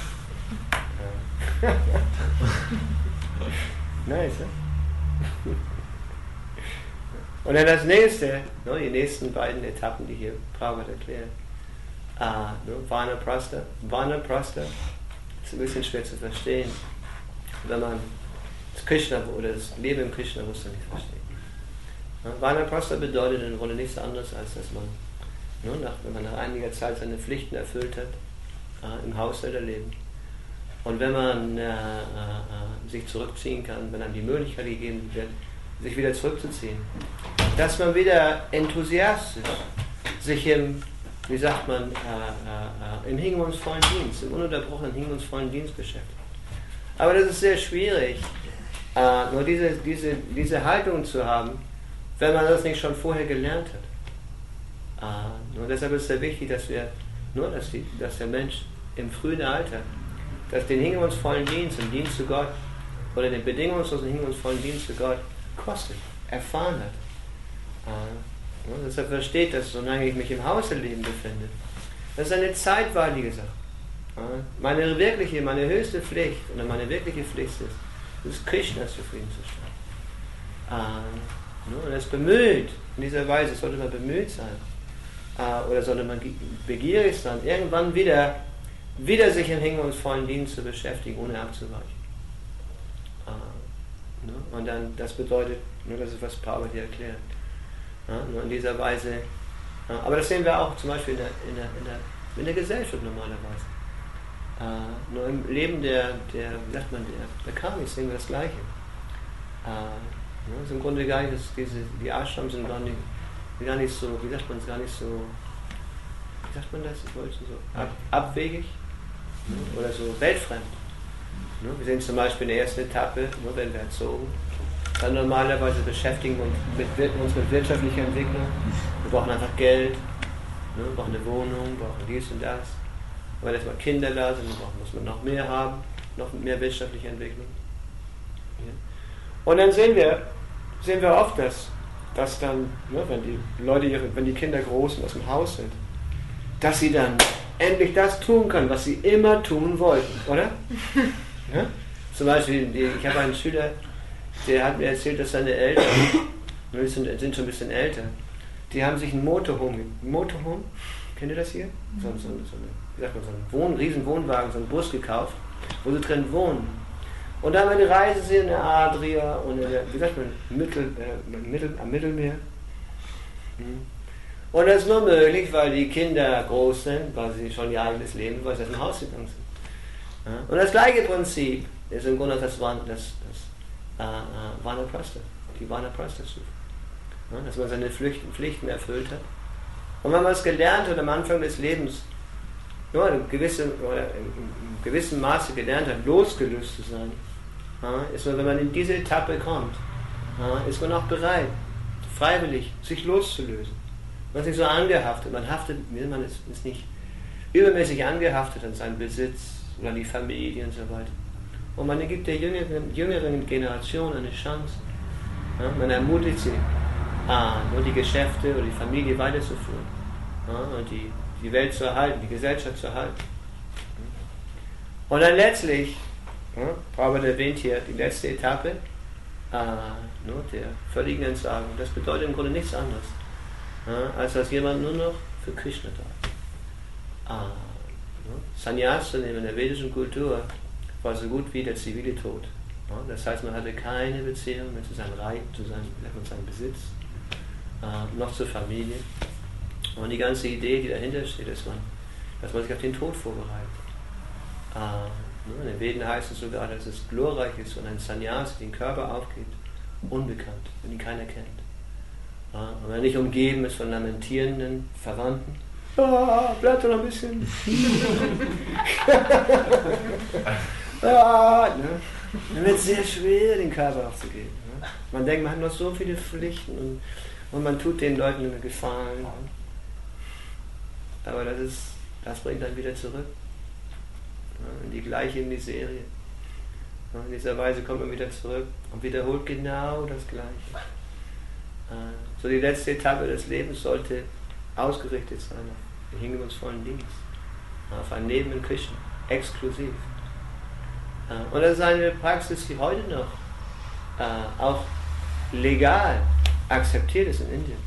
Nice, ne? Und dann das nächste, die nächsten beiden Etappen, die hier Prabhupada erklärt. Vanaprastha. Vanaprastha ist ein bisschen schwer zu verstehen, wenn man das Krishna oder das Leben im Krishna-Bewusstsein nicht versteht. Vanaprastha bedeutet im Grunde nichts anderes, als dass man, wenn man nach einiger Zeit seine Pflichten erfüllt hat, im Haushalt erleben. Und wenn man sich zurückziehen kann, wenn einem die Möglichkeit gegeben wird, sich wieder zurückzuziehen, dass man wieder enthusiastisch sich im hingebungsvollen Dienst, im ununterbrochenen hingebungsvollen Dienst beschäftigt. Aber das ist sehr schwierig, nur diese Haltung zu haben, wenn man das nicht schon vorher gelernt hat. Nur deshalb ist es sehr wichtig, dass der Mensch im frühen Alter, dass den hingebungsvollen Dienst, den Dienst zu Gott oder den bedingungslosen hingebungsvollen Dienst zu Gott kostet, erfahren hat. Dass er versteht, dass solange ich mich im Hausleben befinde, das ist eine zeitweilige Sache. Meine höchste Pflicht oder meine wirkliche Pflicht ist Krishna zufriedenzustellen. Und er ist bemüht, in dieser Weise sollte man bemüht sein, oder sollte man begierig sein, irgendwann wieder sich im hingebungsvollen Dienst zu beschäftigen, ohne abzuweichen. Und dann, das bedeutet, das ist was Prabhupada hier erklärt. Nur in dieser Weise, aber das sehen wir auch zum Beispiel in der Gesellschaft normalerweise. Nur im Leben der Kamis sehen wir das Gleiche. Das ist im Grunde gar nicht, die Ashrams sind gar nicht so, abwegig oder so weltfremd. Wir sehen zum Beispiel in der ersten Etappe, wenn wir erzogen, dann normalerweise beschäftigen wir uns mit wirtschaftlicher Entwicklung. Wir brauchen einfach Geld, wir brauchen eine Wohnung, brauchen dies und das. Wenn jetzt mal Kinder da sind, muss man noch mehr haben, noch mehr wirtschaftliche Entwicklung. Ja. Und dann sehen wir oft, dass dann, wenn die Kinder groß und aus dem Haus sind, dass sie dann endlich das tun können, was sie immer tun wollten, oder? Ja? Zum Beispiel, ich habe einen Schüler, der hat mir erzählt, dass seine Eltern, sind schon ein bisschen älter, die haben sich ein Motorhome, kennt ihr das hier? So einen riesen Wohnwagen, so einen Bus gekauft, wo sie drin wohnen. Und dann eine Reise sie in der Adria und am Mittelmeer. Und das ist nur möglich, weil die Kinder groß sind, weil sie schon ihr eigenes Leben, weil sie aus dem Haus gegangen sind. Ja? Und das gleiche Prinzip ist im Grunde das Vanaprastha, die Vanaprastha-Stufe. Ja? Dass man seine Pflichten erfüllt hat. Und wenn man es gelernt hat am Anfang des Lebens, in gewissem Maße gelernt hat, losgelöst zu sein, ist man, wenn man in diese Etappe kommt, ist man auch bereit, freiwillig sich loszulösen. Man ist nicht so angehaftet, man ist nicht übermäßig angehaftet an seinen Besitz oder an die Familie und so weiter. Und man gibt der jüngeren Generation eine Chance. Man ermutigt sie, nur die Geschäfte oder die Familie weiterzuführen und die Welt zu erhalten, die Gesellschaft zu erhalten. Und dann letztlich, Prabhupada erwähnt hier die letzte Etappe der völligen Entsagung. Das bedeutet im Grunde nichts anderes, als dass jemand nur noch für Krishna da ist. Sannyas zu nehmen in der vedischen Kultur war so gut wie der zivile Tod. Das heißt, man hatte keine Beziehung mehr zu seinem Reich, zu seinem Besitz, noch zur Familie. Und die ganze Idee, die dahinter steht, ist, dass man sich auf den Tod vorbereitet. In den Veden heißt es sogar, dass es glorreich ist, wenn ein Sannyasi den Körper aufgibt, unbekannt, wenn ihn keiner kennt. Und wenn er nicht umgeben ist von lamentierenden Verwandten, bleibt doch noch ein bisschen. Dann wird es sehr schwer, den Körper aufzugeben. Man denkt, man hat noch so viele Pflichten und man tut den Leuten einen Gefallen. Aber das bringt dann wieder zurück. In die gleiche Miserie. In dieser Weise kommt man wieder zurück und wiederholt genau das Gleiche. So die letzte Etappe des Lebens sollte ausgerichtet sein auf den hingebungsvollen Dienst, auf ein Leben in Krishna, exklusiv. Und das ist eine Praxis, die heute noch auch legal akzeptiert ist in Indien.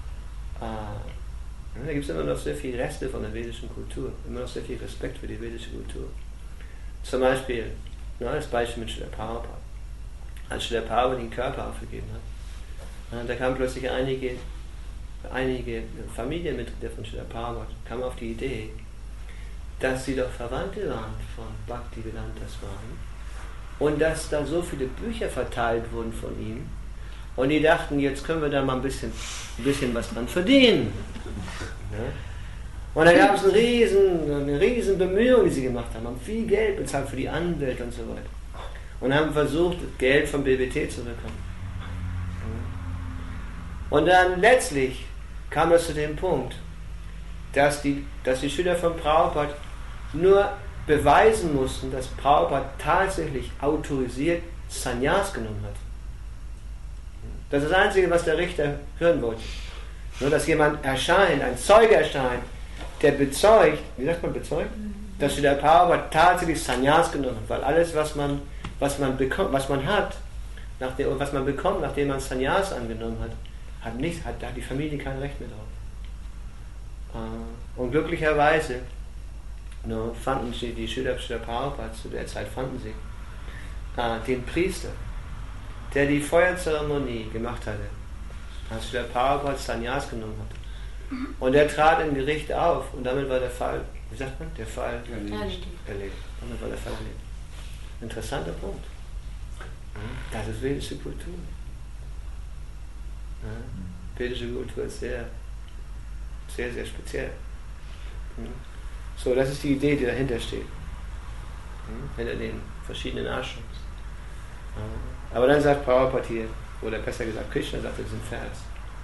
Da gibt es immer noch sehr viele Reste von der vedischen Kultur, immer noch sehr viel Respekt für die vedische Kultur. Zum Beispiel, das Beispiel mit Srila Prabhupada. Als Srila Prabhupada den Körper aufgegeben hat, da kamen plötzlich einige Familienmitglieder von Srila Prabhupada, kamen auf die Idee, dass sie doch Verwandte waren von Bhaktivedanta Swami und dass da so viele Bücher verteilt wurden von ihm und die dachten, jetzt können wir da mal ein bisschen was dran verdienen. Ja? Und da gab es eine riesen Bemühung, die sie gemacht haben viel Geld bezahlt für die Anwälte und so weiter und haben versucht, Geld vom BBT zu bekommen. Und dann letztlich kam es zu dem Punkt, dass die Schüler von Prabhupada nur beweisen mussten, dass Prabhupada tatsächlich autorisiert Sannyas genommen hat. Das ist das Einzige, was der Richter hören wollte. Nur, dass jemand erscheint, ein Zeuge erscheint, der bezeugt, wie sagt man bezeugt? Dass der Prabhupada tatsächlich Sannyas genommen hat, weil alles, was man bekommt, was man bekommt, nachdem man Sannyas angenommen hat, hat die Familie kein Recht mehr drauf. Und glücklicherweise fanden sie die Schüler Prabhupada, zu der Zeit fanden sie den Priester, der die Feuerzeremonie gemacht hatte, als Schüler Prabhupada Sannyas genommen hat. Und er trat im Gericht auf und damit war der Fall, wie sagt man, der Fall erledigt. Damit war der Fall erledigt. Interessanter Punkt. Das ist vedische Kultur. Vedische Kultur ist sehr, sehr, sehr speziell. So, das ist die Idee, die dahinter steht. Hinter den verschiedenen Ashrams. Aber dann sagt Prabhupada hier, oder besser gesagt Krishna sagt in diesem Vers,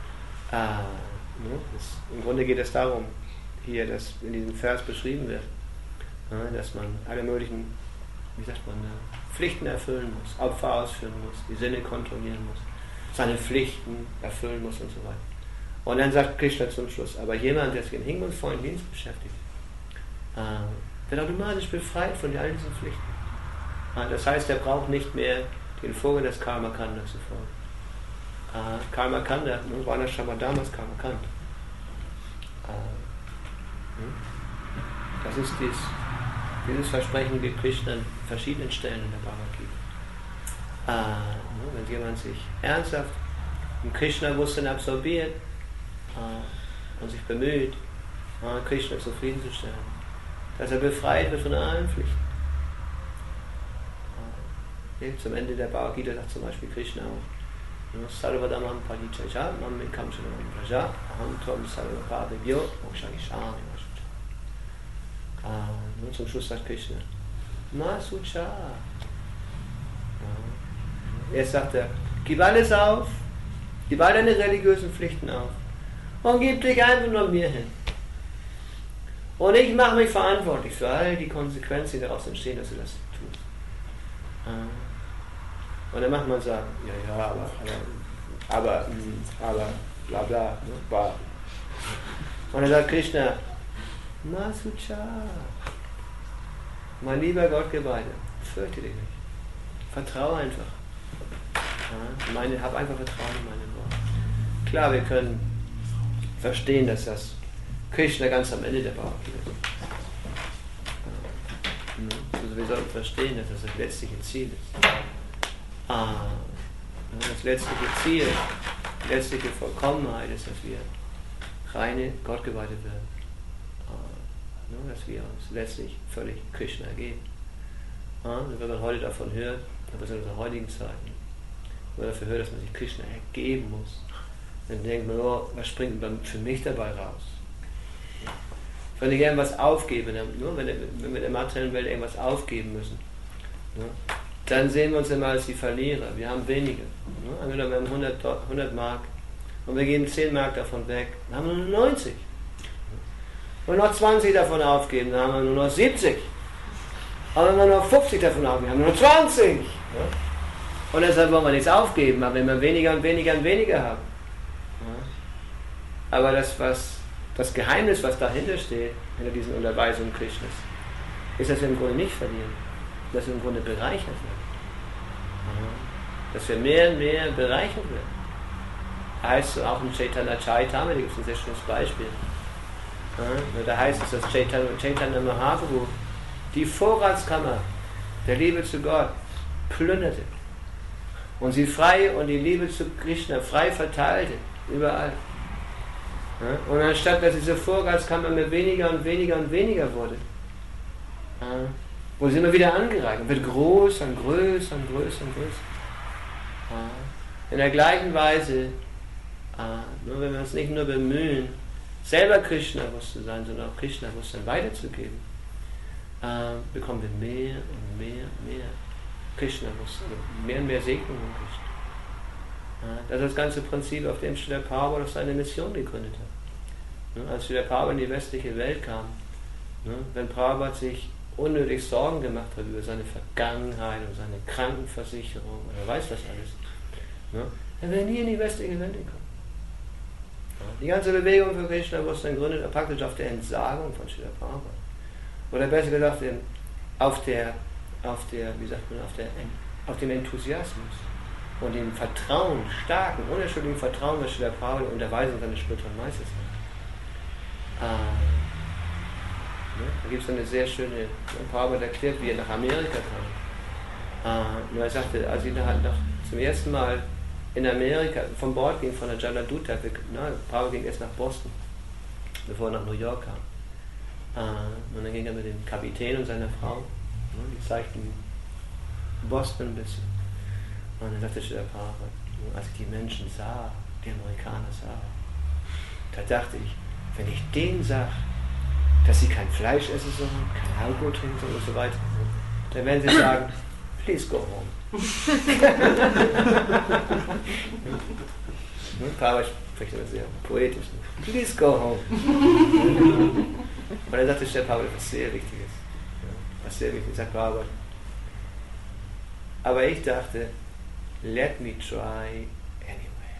im Grunde geht es darum, hier, dass in diesem Vers beschrieben wird, dass man alle möglichen, Pflichten erfüllen muss, Opfer ausführen muss, die Sinne kontrollieren muss, seine Pflichten erfüllen muss und so weiter. Und dann sagt Krishna zum Schluss, aber jemand, der sich im hingebungsvollen Dienst beschäftigt, wird automatisch befreit von all diesen Pflichten. Das heißt, er braucht nicht mehr den Vogel des Karmakanda zu folgen. Karmakanda, war das schon mal damals Karmakanda. Das ist dieses Versprechen gibt Krishna an verschiedenen Stellen in der Bhagavad Gita. Wenn jemand sich ernsthaft im Krishna-Bewusstsein absorbiert und sich bemüht, Krishna zufriedenzustellen, dass er befreit wird von allen Pflichten. Zum Ende der Bhagavad Gita sagt zum Beispiel Krishna auch, Sarvadamam Parichaja, Mam Kamshanam Praja, Aham Tvam Sarvapavibhyo, Mokshagishami. Nur zum Schluss sagt Krishna, Masucha. Erst sagt er, gib alles auf, gib all deine religiösen Pflichten auf und gib dich einfach nur mir hin. Und ich mache mich verantwortlich für all die Konsequenzen, die daraus entstehen, dass du das tust. Und dann macht man sagen, aber, bla bla, bla. Und dann sagt Krishna, Masucha, mein lieber Gottgeweihte, fürchte dich nicht. Vertraue einfach. Hab einfach Vertrauen in meine Worte. Klar, wir können verstehen, dass das Krishna ganz am Ende der Bhagavad Gita ist. Also wir sollten verstehen, dass das letztliche Ziel ist. Das letztliche Ziel, die letztliche Vollkommenheit ist, dass wir reine Gottgeweihte werden. Dass wir uns letztlich völlig Krishna ergeben. Wenn man heute davon hört, aber in unserer heutigen Zeit, wenn man dafür hört, dass man sich Krishna ergeben muss, dann denkt man, oh, was springt dann für mich dabei raus? Ich würde gerne was aufgeben, nur wenn wir in der materiellen Welt irgendwas aufgeben müssen, dann sehen wir uns immer als die Verlierer. Wir haben wenige. Angenommen, wir haben 100 Mark und wir geben 10 Mark davon weg, dann haben wir nur 90. Wenn wir noch 20 davon aufgeben, dann haben wir nur noch 70. Aber wenn wir noch 50 davon aufgeben, haben wir nur 20. Und deshalb wollen wir nichts aufgeben, aber wenn wir weniger und weniger und weniger haben. Aber das Geheimnis, was dahinter steht, hinter diesen Unterweisungen Krishnas, ist, dass wir im Grunde nicht verlieren, dass wir im Grunde bereichert werden. Dass wir mehr und mehr bereichert werden. Heißt auch in Chaitanya Charitamrita, da gibt es ein sehr schönes Beispiel. Da heißt es, dass Chaitanya Mahaprabhu die Vorratskammer der Liebe zu Gott plünderte und sie frei und die Liebe zu Krishna frei verteilte, überall. Und anstatt dass diese Vorratskammer immer weniger und weniger und weniger wurde, wurde sie immer wieder angereichert und wird größer und größer und größer und größer. In der gleichen Weise, nur wenn wir uns nicht nur bemühen, selber Krishna-bewusst zu sein, sondern auch Krishna-Bewusstsein weiterzugeben, bekommen wir mehr und mehr und mehr Krishna-Bewusstsein, mehr und mehr Segnung von Krishna. Das ist das ganze Prinzip, auf dem Srila Prabhupada seine Mission gegründet hat. Als Srila Prabhupada in die westliche Welt kam, wenn Prabhupada sich unnötig Sorgen gemacht hat über seine Vergangenheit und seine Krankenversicherung, er weiß das alles, er wäre nie in die westliche Welt gekommen. Die ganze Bewegung für Krishna-Bewusstsein gründet er praktisch auf der Entsagung von Srila Prabhupada. Oder besser gesagt, auf dem Enthusiasmus und dem Vertrauen, starken, unerschütterlichen Vertrauen, dass Srila Prabhupada Unterweisung seines spirituellen Meisters hat. Da gibt es eine sehr schöne, Prabhupada erklärt, wie er nach Amerika kam. Und er sagte, als er zum ersten Mal in Amerika von Bord ging, von der Jaladuta, Prabhupada ging erst nach Boston, bevor er nach New York kam. Und dann ging er mit dem Kapitän und seiner Frau, die zeigten Boston ein bisschen. Und dann sagte der Prabhupada, als ich die Menschen sah, die Amerikaner sah, da dachte ich, wenn ich denen sage, dass sie kein Fleisch essen sollen, kein Alkohol trinken sollen und so weiter, dann werden sie sagen, please go home. Prabhupada spricht immer sehr poetisch. Please go home. Und dann sagte der Prabhupada etwas sehr Wichtiges. Was sehr wichtig, sagt Prabhupada. Aber ich dachte, let me try anyway.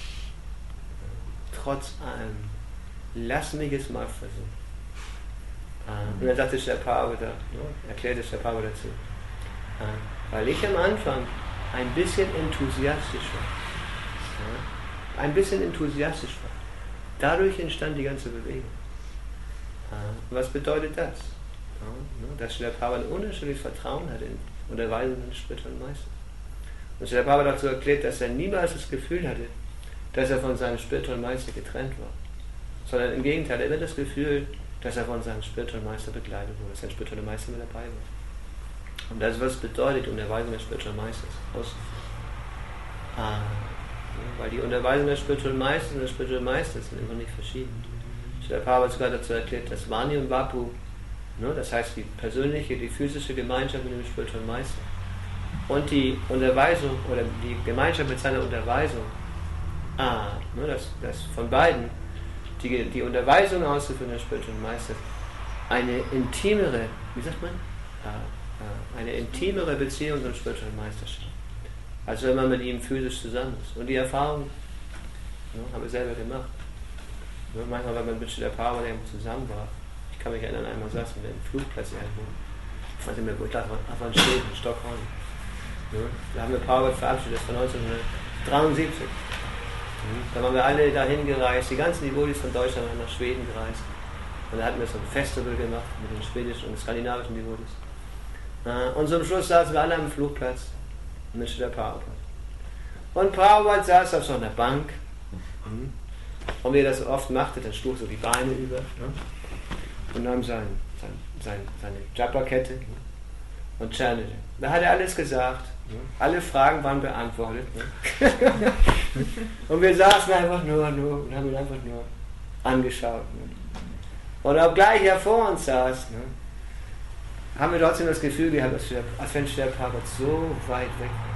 Trotz allem, lass mich es mal versuchen. Und dann sagte der Prabhupada, erklärte der Prabhupada dazu, weil ich am Anfang ein bisschen enthusiastisch war. Dadurch entstand die ganze Bewegung. Was bedeutet das? Dass Srila Prabhupada ein unerschütterliches Vertrauen hat in Unterweisung des spirituellen Meisters. Und Srila Prabhupada dazu erklärt, dass er niemals das Gefühl hatte, dass er von seinem spirituellen Meister getrennt war. Sondern im Gegenteil, er hatte das Gefühl, dass er von seinem spirituellen Meister begleitet wurde, dass sein spiritueller Meister mit dabei war. Und das ist, was es bedeutet, Unterweisung des spirituellen Meisters auszuführen. Weil die Unterweisung des spirituellen Meisters und des spirituellen Meisters sind immer nicht verschieden. Srila Prabhupada hat sogar dazu erklärt, dass Vani und Vapu, das heißt die persönliche, die physische Gemeinschaft mit dem spirituellen Meister und die Unterweisung oder die Gemeinschaft mit seiner Unterweisung, dass von beiden die Unterweisung auszuführen des spirituellen Meisters eine intimere, eine intimere Beziehung zum spirituellen Meister schafft, als wenn man mit ihm physisch zusammen ist. Und die Erfahrung haben wir selber gemacht. Manchmal, wenn man mit Srila Prabhupada zusammen war, ich kann mich erinnern, einmal saßen wir im Flugplatz irgendwo, ich mir gut, auf einem Schild in Stockholm. Da haben wir Prabhupada verabschiedet, das war 1973. Da waren wir alle dahin gereist, die ganzen Devotees von Deutschland waren nach Schweden gereist. Und da hatten wir so ein Festival gemacht mit den schwedischen und skandinavischen Devotees. Und zum Schluss saßen wir alle am Flugplatz mit Srila Prabhupada. Und Prabhupada saß auf so einer Bank. Und wie er das so oft machte, dann schlug so die Beine über. Und nahm seine Japa-Kette und channete. Da hat er alles gesagt. Alle Fragen waren beantwortet. Und wir saßen einfach nur und haben ihn einfach nur angeschaut. Und obgleich er vor uns saß, haben wir trotzdem das Gefühl gehabt, als wenn Srila Prabhupada so weit weg war.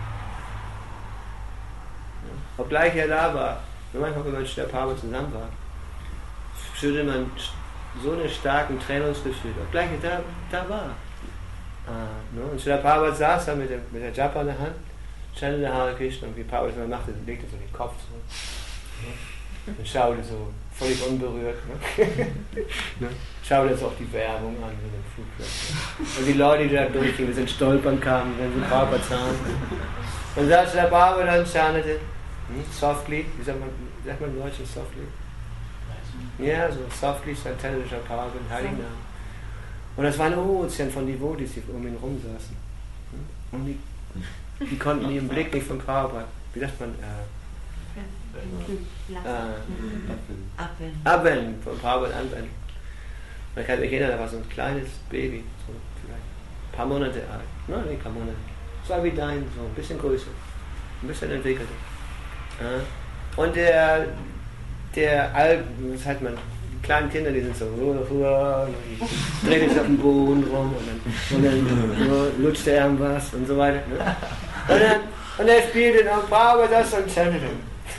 Obgleich er da war, manchmal, wenn man mit Srila Prabhupada zusammen war, spürte man so einen starken Trennungsgefühl, obgleich er da war. Und Srila Prabhupada saß da mit der Japa in der Hand, channete Hare Krishna, und wie Prabhupada das immer machte, legte so den Kopf so und schaute so völlig unberührt. Schaute jetzt auch die Werbung an in dem Flugplatz. Und die Leute, die da durchgingen, die sind stolpern kamen, wenn sie Prabhupada sahen. Und da Srila Prabhupada dann channete, softly, wie sagt man im Deutschen softly? Ja, so softly, channete Srila Prabhupada in Heiligen Namen. Und das war ein Ozean von Devotees, die um ihn rum saßen. Und die konnten ihren Blick nicht von Prabhupada, wie sagt man, abwenden, von Prabhupada anwenden. Und ich kann mich erinnern, da war so ein kleines Baby, so vielleicht ein paar Monate alt. Nein, nicht ein paar Monate. So wie dein, so ein bisschen größer, ein bisschen entwickelter. Und das hat man, die kleinen Kinder, die sind so, die drehen sich auf dem Boden rum und dann lutscht er irgendwas und so weiter. Und er spielte noch Prabhupada das und channete.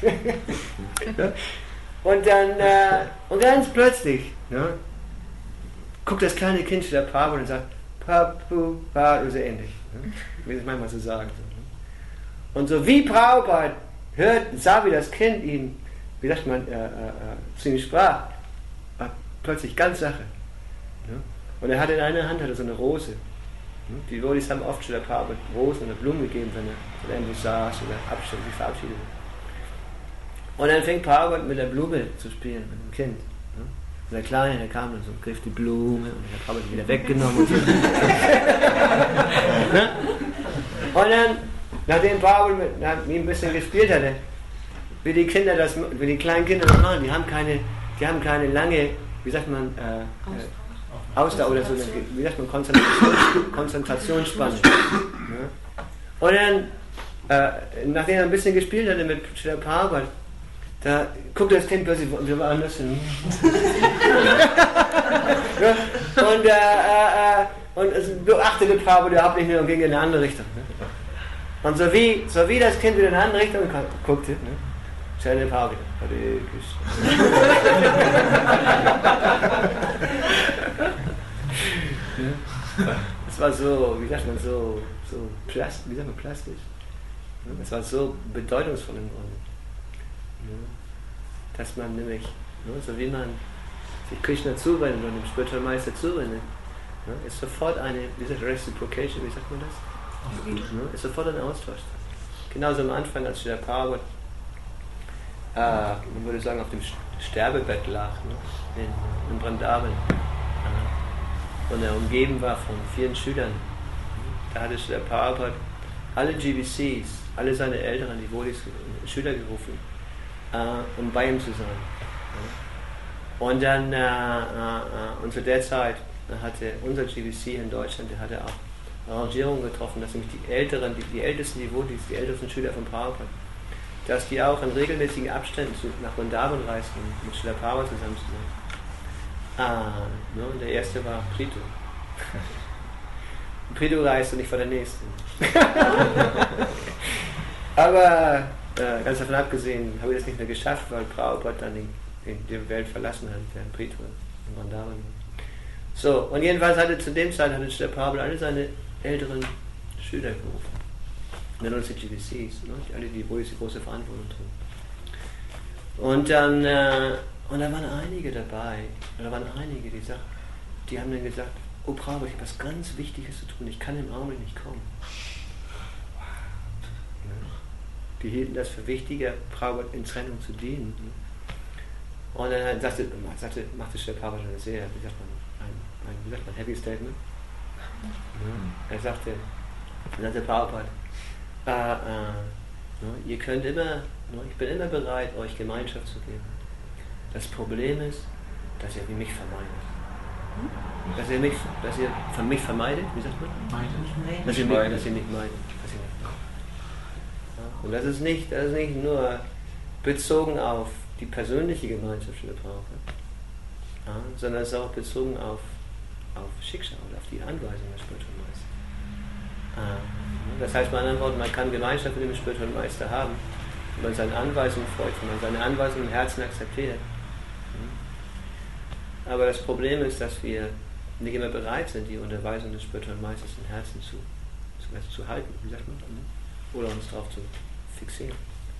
Und dann, und ganz plötzlich, guckt das kleine Kind Srila Prabhupada und sagt, Papu, so ähnlich, wie sie es manchmal so sagen. Und so wie Prabhupada sah, wie das Kind ihm, wie sagt man, zu ihm sprach, war plötzlich ganz Sache. Und er hatte in einer Hand so eine Rose. Die Devotees haben oft Srila Prabhupada Rosen oder Blumen gegeben, wenn er irgendwo saß oder sich verabschiedete. Und dann fing Prabhupada mit der Blume zu spielen, mit dem Kind. Und der Kleine, der kam dann so, griff die Blume und der Prabhupada wieder weggenommen. Und, so. Und dann, nachdem Prabhupada mit ihm ein bisschen gespielt hatte, wie die kleinen Kinder das machen, die haben keine lange, wie sagt man, Ausdauer oder so, wie sagt man, Konzentrationsspanne. Und dann, nachdem er ein bisschen gespielt hatte mit Srila Prabhupada, da guckte das Kind plötzlich woanders hin. Und es beachtete Prabhupada überhaupt nicht mehr und ging in eine andere Richtung. Und so wie das Kind wieder in eine andere Richtung guckte, Srila Prabhupada, Hare Krishna. Es war so, wie sagt man, so plastisch. Es war so bedeutungsvoll im Grunde. Dass man nämlich, so wie man sich Krishna zuwendet und dem Spiritual Meister zuwendet, ist sofort eine, Reciprocation, wie sagt man das? Ist sofort ein Austausch. Genauso am Anfang, als Srila Prabhupada, man würde sagen, auf dem Sterbebett lag, in Vrindavan, und er umgeben war von vielen Schülern. Da hatte Srila Prabhupada alle GBCs, alle seine älteren Devotees, Schüler gerufen, um bei ihm zu sein. Und dann, und zu der Zeit hatte unser GBC in Deutschland, der hatte auch Arrangierungen getroffen, dass nämlich die ältesten Devotees, die ältesten Schüler von Prabhupada, dass die auch in regelmäßigen Abständen nach Vrindavan reisten, um mit Srila Prabhupada zusammen zu sein. Und der erste war Prithu. Prithu reiste nicht vor der nächsten. Aber ganz davon abgesehen habe ich das nicht mehr geschafft, weil Prabhupada dann die Welt verlassen hat, der Prithu in Vrindavan. So, und jedenfalls zu dem Zeit hatte Srila Prabhupada alle seine älteren Schüler gerufen. Und dann die GBCs, alle die, wo die große Verantwortung tun. Und dann waren einige dabei, die haben dann gesagt, oh Prabhupada, ich habe was ganz Wichtiges zu tun, ich kann im Augenblick nicht kommen. Die hielten das für wichtiger, Prabhupada in Trennung zu dienen. Und dann machte Srila Prabhupada eine sehr, wie sagt man, Heavy Statement. Er sagte Prabhupada, ihr könnt immer, ich bin immer bereit, euch Gemeinschaft zu geben. Das Problem ist, dass ihr mich vermeidet. Dass ihr von mich vermeidet, wie sagt man? Dass ihr mich meidet. Und das ist nicht nur bezogen auf die persönliche Gemeinschaft der Prabhupada, sondern es ist auch bezogen auf Shiksha oder auf die Anweisung des spirituellen Meisters. Das heißt, mit anderen Worten, man kann Gemeinschaft mit dem spirituellen Meister haben, wenn man seinen Anweisungen folgt, wenn man seine Anweisungen im Herzen akzeptiert. Aber das Problem ist, dass wir nicht immer bereit sind, die Unterweisung des spirituellen Meisters im Herzen zu halten, wie sagt man, oder uns darauf zu fixieren.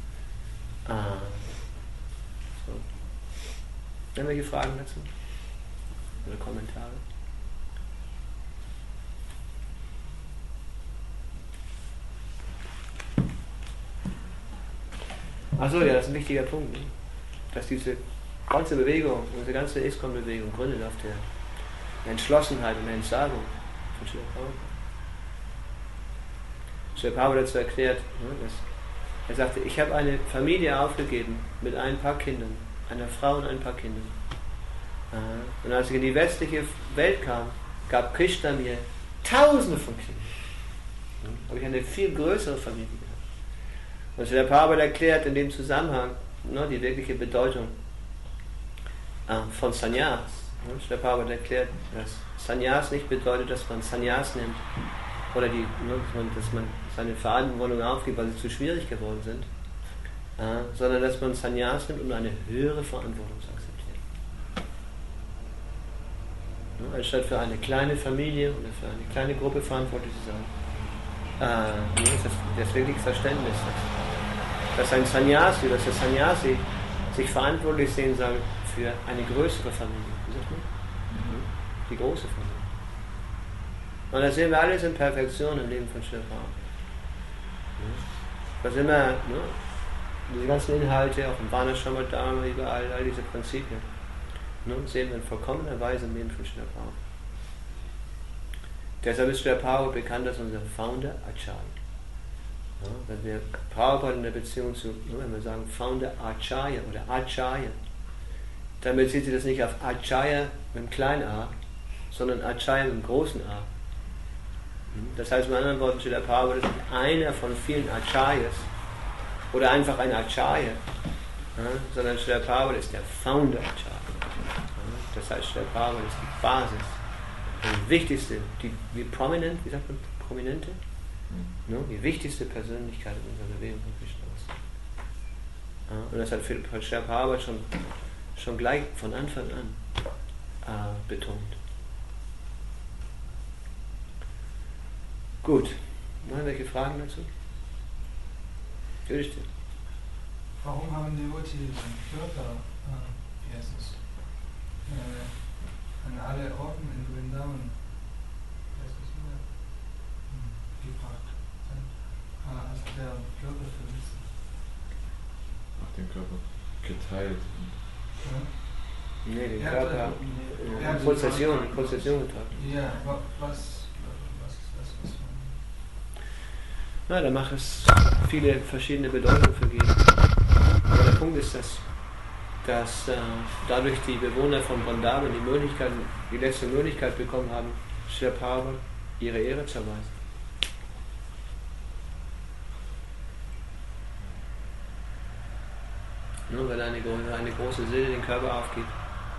So. Irgendwelche Fragen dazu? Oder Kommentare? Achso, ja, das ist ein wichtiger Punkt, ne? Dass diese ganze Bewegung, unsere ganze ISKCON-Bewegung gründet auf der Entschlossenheit und der Entsagung von Srila Prabhupada. Srila Prabhupada dazu erklärt, dass er sagte, ich habe eine Familie aufgegeben mit ein paar Kindern, einer Frau und ein paar Kindern. Und als ich in die westliche Welt kam, gab Krishna mir Tausende von Kindern. Habe ich eine viel größere Familie gehabt. Und Srila Prabhupada erklärt in dem Zusammenhang die wirkliche Bedeutung von Sannyas. Srila Prabhupada erklärt, dass Sannyas nicht bedeutet, dass man Sannyas nimmt oder dass man seine Verantwortung aufgibt, weil sie zu schwierig geworden sind, sondern dass man Sannyas nimmt, um eine höhere Verantwortung zu akzeptieren. Anstatt für eine kleine Familie oder für eine kleine Gruppe verantwortlich zu sein. Das wirkliche Verständnis, dass ein Sannyasi, dass der Sannyasi sich verantwortlich sehen soll für eine größere Familie. Wie sagt man? Die große Familie. Und das sehen wir alles in Perfektion im Leben von Srila Prabhupada. Da sind wir, diese ganzen Inhalte, auch im Varnashram Dharma, überall, all diese Prinzipien, sehen wir in vollkommener Weise im Leben von Srila Prabhupada. Deshalb ist Srila Prabhupada bekannt als unser Founder Acharya. Wenn wir Prabhupada in der Beziehung zu, wenn wir sagen Founder Acharya oder Acharya, dann bezieht sich das nicht auf Acharya mit einem kleinen a, sondern Acharya mit einem großen a. Das heißt mit anderen Worten, Srila Prabhupada ist einer von vielen Acharyas oder einfach ein Acharya, sondern Srila Prabhupada ist der Founder Acharya. Das heißt, Srila Prabhupada ist die Basis, die wichtigste, wie prominent, wie sagt man, prominente? Die wichtigste Persönlichkeit in unserer Bewegung von Krishna ist. Und das hat Srila Prabhupada schon gleich von Anfang an betont. Gut, noch welche Fragen dazu? Bitte.
Warum haben Devotees den Körper, wie heißt es, an alle Orten in Vrindavan, gebracht sind, als der Körper verwiesen?
Ach, den Körper geteilt.
Ja.
Nee, den Körper in Prozession getragen.
Ja, was ist das, was man...
Na, da mag es viele verschiedene Bedeutungen für geben. Aber der Punkt ist, dass dadurch die Bewohner von Vrindavan die letzte Möglichkeit bekommen haben, Srila Prabhupada ihre Ehre zu erweisen. Nur wenn eine große Seele den Körper aufgibt,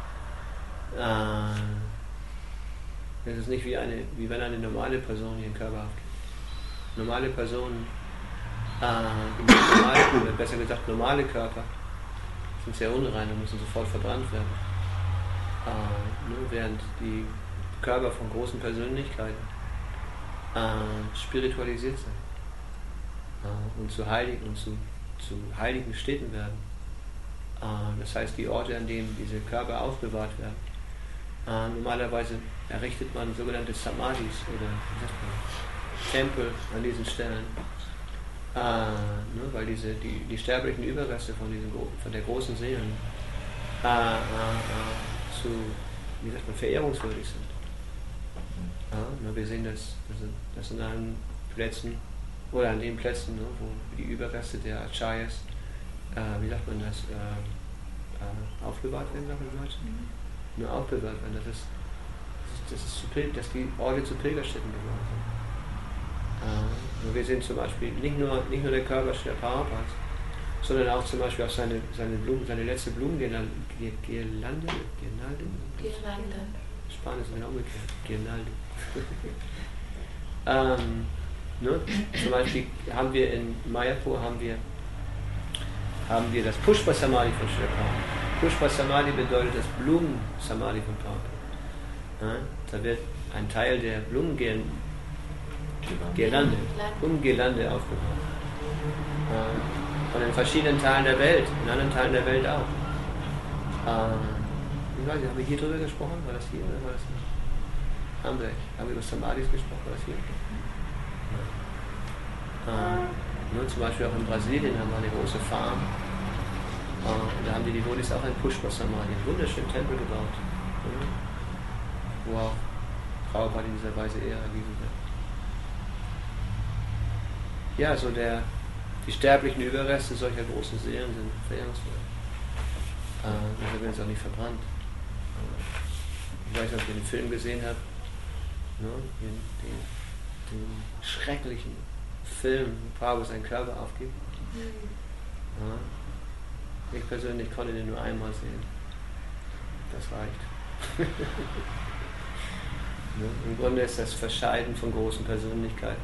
ist es nicht wie wenn eine normale Person ihren Körper aufgibt. Normale Personen, oder besser gesagt normale Körper, sind sehr unrein und müssen sofort verbrannt werden. Während die Körper von großen Persönlichkeiten spiritualisiert sind und zu heiligen Städten werden. Das heißt, die Orte, an denen diese Körper aufbewahrt werden, normalerweise errichtet man sogenannte Samadhis oder Tempel an diesen Stellen, weil die sterblichen Überreste von der großen Seelen verehrungswürdig sind. Ja, wir sehen das an allen Plätzen, oder an den Plätzen, ne, wo die Überreste der Acharyas, wie sagt man das, aufbewahrt werden, sagt man in Deutsch? Nur aufbewahrt werden. Dass die Orte zu Pilgerstätten geworden sind. Wir sehen zum Beispiel nicht nur der Körper Srila Prabhupads, sondern auch zum Beispiel auch seine letzte Blumengirlande. Spanisch ist genau umgekehrt. Girlande. Ne? Zum Beispiel haben wir in Mayapur haben wir das Pushpa Samadhi von Srila Prabhupada. Pushpa Samadhi bedeutet das Blumen Samadhi von Prabhupada. Ja? Da wird ein Teil der Blumengirlande aufgebaut. Von den verschiedenen Teilen der Welt, in anderen Teilen der Welt auch. Ich weiß nicht, haben wir hier drüber gesprochen? War das hier oder war das nicht? Haben wir über Samadhis gesprochen? War das hier? Zum Beispiel auch in Brasilien haben wir eine große Farm. Und da haben die Devotis auch ein Pushpa Samadhi, einen wunderschönen Tempel gebaut. Wo auch Prabhupada in dieser Weise Ehre erwiesen wird. Ja, so die sterblichen Überreste solcher großen Seelen sind verehrungswert. Deshalb werden sie auch nicht verbrannt. Ich weiß nicht, ob ihr den Film gesehen habt. Ne? Den schrecklichen Film, wo Prabhupada seinen Körper aufgibt. Ja. Ich persönlich konnte den nur einmal sehen. Das reicht. Ne? Im Grunde ist das Verscheiden von großen Persönlichkeiten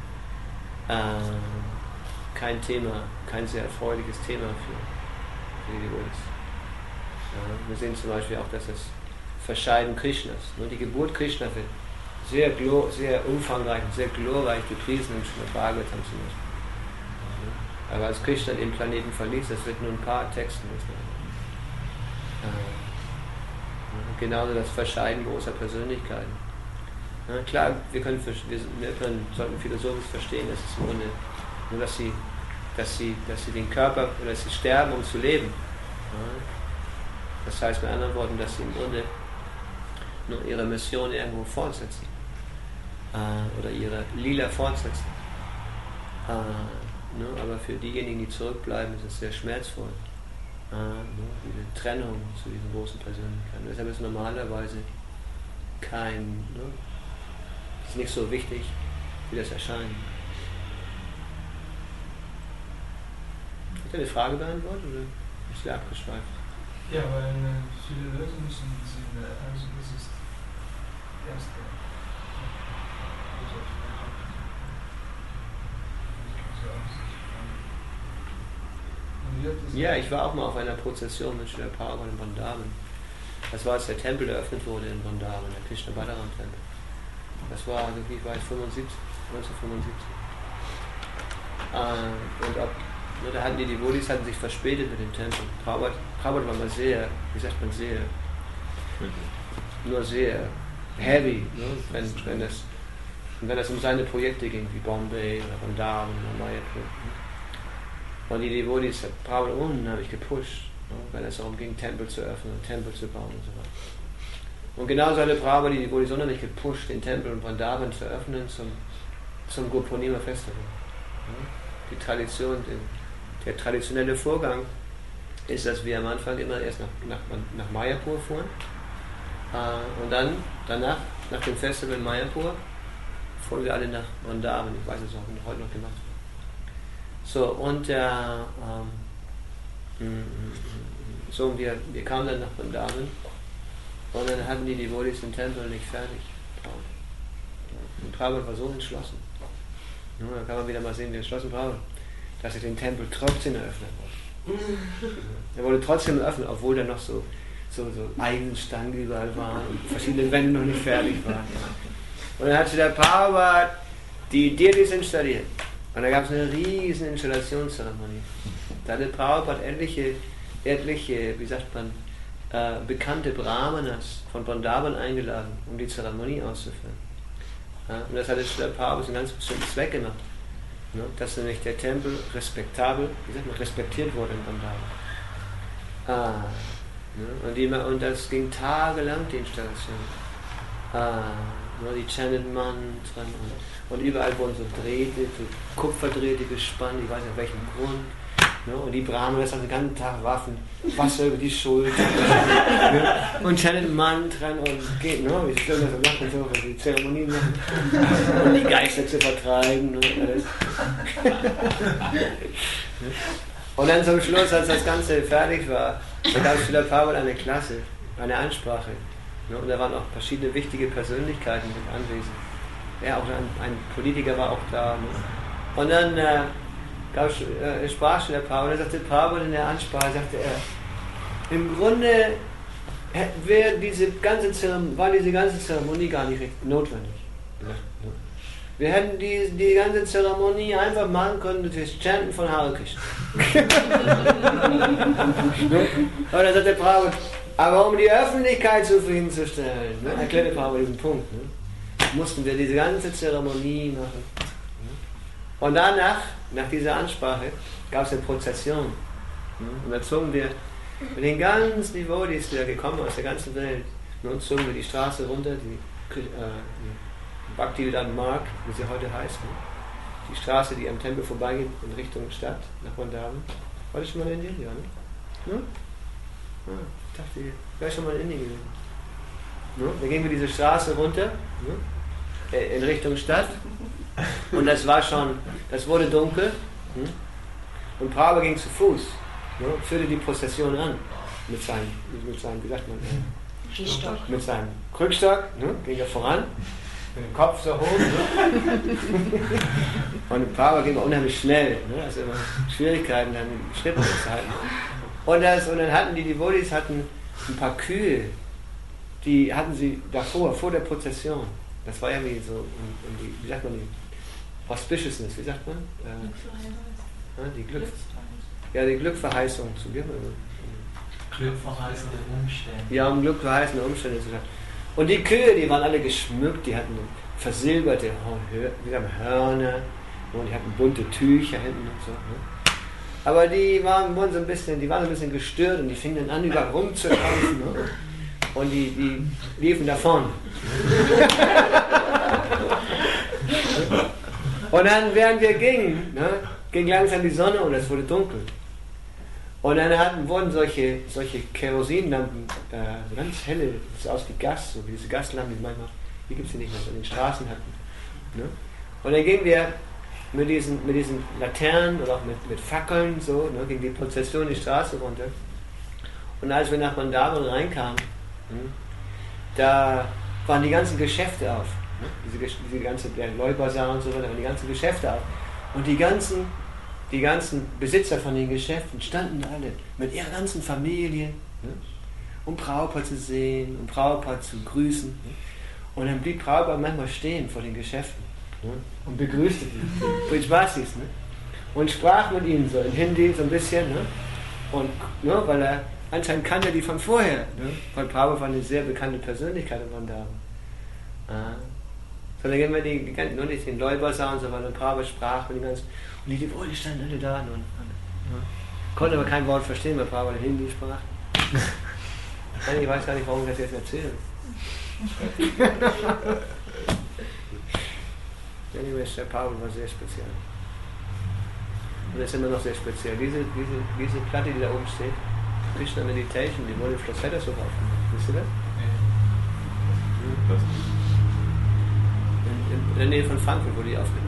kein sehr erfreuliches Thema für die Devotis. Ja, wir sehen zum Beispiel auch, dass das Verscheiden Krishnas, die Geburt Krishna wird sehr umfangreich und sehr glorreich gepriesen im Srimad Bhagavatam zum Beispiel. Ja, aber als Krishna den Planeten verließ, das wird nur ein paar Texten. Genauso das Verscheiden großer Persönlichkeiten. Ja, klar, wir sollten philosophisch verstehen, dass es im Grunde nur, dass sie den Körper, oder dass sie sterben, um zu leben. Ja. Das heißt mit anderen Worten, dass sie im Grunde nur ihre Mission irgendwo fortsetzen. Oder ihre Lila fortsetzen. Aber für diejenigen, die zurückbleiben, ist es sehr schmerzvoll. Diese Trennung zu diesen großen Persönlichkeiten. Deshalb ist normalerweise ist nicht so wichtig, wie das Erscheinen. Hat er eine Frage beantwortet oder ist sie abgeschweift?
Ja, weil viele Leute müssen sehen, also das ist das Erste.
Ja, ich war auch mal auf einer Prozession mit Srila Prabhupada in Vrindavan. Das war, als der Tempel eröffnet wurde in Vrindavan, der Krishna Balaram Tempel. Das war, wie war ich, 1975. Da hatten die Devotis sich verspätet mit dem Tempel. Prabhupada war mal sehr heavy, ne? wenn es um seine Projekte ging, wie Bombay oder Vrindavan oder Mayapur. Und die Devotis hat Prabhupada unheimlich gepusht, ne? Wenn es darum ging, Tempel zu öffnen, Tempel zu bauen und so weiter. Und genauso hatte Prabhupada die Devotis unheimlich gepusht, den Tempel in Vrindavan zu öffnen zum Gopurnima Festival. Ne? Die Tradition, der traditionelle Vorgang ist, dass wir am Anfang immer erst nach Mayapur fuhren und danach, nach dem Festival in Mayapur, fuhren wir alle nach Vrindavan. Ich weiß es auch, heute noch gemacht wird. So, und wir kamen dann nach Vrindavan und dann hatten die Devotis den Tempel nicht fertig gebaut. Und Prabhupada war so entschlossen. Ja, da kann man wieder mal sehen, wie entschlossen Prabhupada, dass er den Tempel trotzdem eröffnen wollte. Er wollte trotzdem öffnen, obwohl da noch so Eisenstangen überall waren und verschiedene Wände noch nicht fertig waren. Und dann hat der Prabhupada die Deities installiert. Und da gab es eine riesen Installationszeremonie. Da hatte Prabhupada etliche, wie sagt man, bekannte Brahmanas von Vrindavan eingeladen, um die Zeremonie auszuführen. Ja, und das hatte der Prabhupada einen ganz bestimmten Zweck gemacht. Ne, dass nämlich der Tempel respektiert wurde in Vrindavan. Und das ging tagelang, die Installation. Die channeten Mantren und überall wurden so Drähte, so Kupferdrähte gespannt, ich weiß nicht auf welchem Grund. Und die Brahmanes haben den ganzen Tag Waffen, Wasser über die Schulter und channeten Mantren und geht, wie schön das machen, so die Zeremonien machen und die Geister zu vertreiben und alles. Und dann zum Schluss, als das Ganze fertig war, da gab es Srila Prabhupada eine Klasse, eine Ansprache. Und da waren auch verschiedene wichtige Persönlichkeiten mit anwesend. Ja, auch ein Politiker war auch da. Und dann sprach Srila Prabhupada, sagte Prabhupada in der Ansprache, sagte er, im Grunde war diese ganze Zeremonie gar nicht notwendig. Wir hätten die ganze Zeremonie einfach machen können durch das Chanten von Hare Krishna. Aber dann sagt der Prabhupada, aber um die Öffentlichkeit zufriedenzustellen, erklärte Prabhupada diesen Punkt, mussten wir diese ganze Zeremonie machen. Und danach, nach dieser Ansprache, gab es eine Prozession. Und da zogen wir mit den ganzen Devotees, die da gekommen aus der ganzen Welt, zogen wir die Straße runter, die Bhaktivedanta Marg, wie sie heute heißt. Die Straße, die am Tempel vorbeigeht, in Richtung Stadt, nach Vrindavan. War das schon mal in Indien? Ja, ne? Ich dachte, ich wäre schon mal in Indien gewesen. Da gingen wir diese Straße runter, in Richtung Stadt. Und das wurde dunkel. Und Prabhupada ging zu Fuß, führte die Prozession an. Mit seinem, wie sagt man, mit seinem Krückstock, ging er voran. Mit dem Kopf so hoch. Und Prabhupada ging unheimlich schnell. Also immer Schwierigkeiten, dann die Schritte zu halten. Und dann hatten die Devotees ein paar Kühe, die hatten sie davor, vor der Prozession. Das war ja wie so, wie sagt man, die Auspiciousness, wie sagt man? Die Glückverheißung zu geben.
Glückverheißende Umstände.
Ja, um glückverheißende Umstände zu sagen. Und die Kühe, die waren alle geschmückt, die hatten versilberte Hörner und die hatten bunte Tücher hinten und so. Aber die waren so ein bisschen gestört und die fingen dann an, überall rumzulaufen. Und die liefen davon. Und dann, während wir gingen, ging langsam die Sonne und es wurde dunkel. Und dann wurden solche Kerosinlampen, so ganz helle, das sah aus wie Gas, so wie diese Gaslampen, die manchmal, hier gibt es die nicht mehr, so in den Straßen hatten. Und dann gingen wir mit diesen Laternen oder auch mit Fackeln, so, ging die Prozession die Straße runter. Und als wir nach Vrindavan reinkamen, da waren die ganzen Geschäfte auf. Diese ganze, der Leubasar und so weiter, waren die ganzen Geschäfte auf. Und die ganzen Besitzer von den Geschäften standen alle mit ihrer ganzen Familie, um Prabhupada zu sehen, um Prabhupada zu grüßen. Und dann blieb Prabhupada manchmal stehen vor den Geschäften und begrüßte die Brijvasis und sprach mit ihnen so in Hindi so ein bisschen. Und weil er anscheinend kannte die von vorher, weil Prabhupada war eine sehr bekannte Persönlichkeit in Vrindavan. So, dann gehen wir den Leubasar und so weiter und Prabhupada sprach mit den ganzen. Und die standen alle da und konnten aber kein Wort verstehen, weil Prabhupada Hindi sprach. Ich weiß gar nicht, warum ich das jetzt erzähle. Anyways, der Prabhupada war sehr speziell. Und er ist immer noch sehr speziell. Diese Platte, die da oben steht, Krishna Meditation, die wurde im Schloss Heddershof aufgenommen. Wisst ihr das? In der Nähe von Frankfurt wurde die aufgenommen.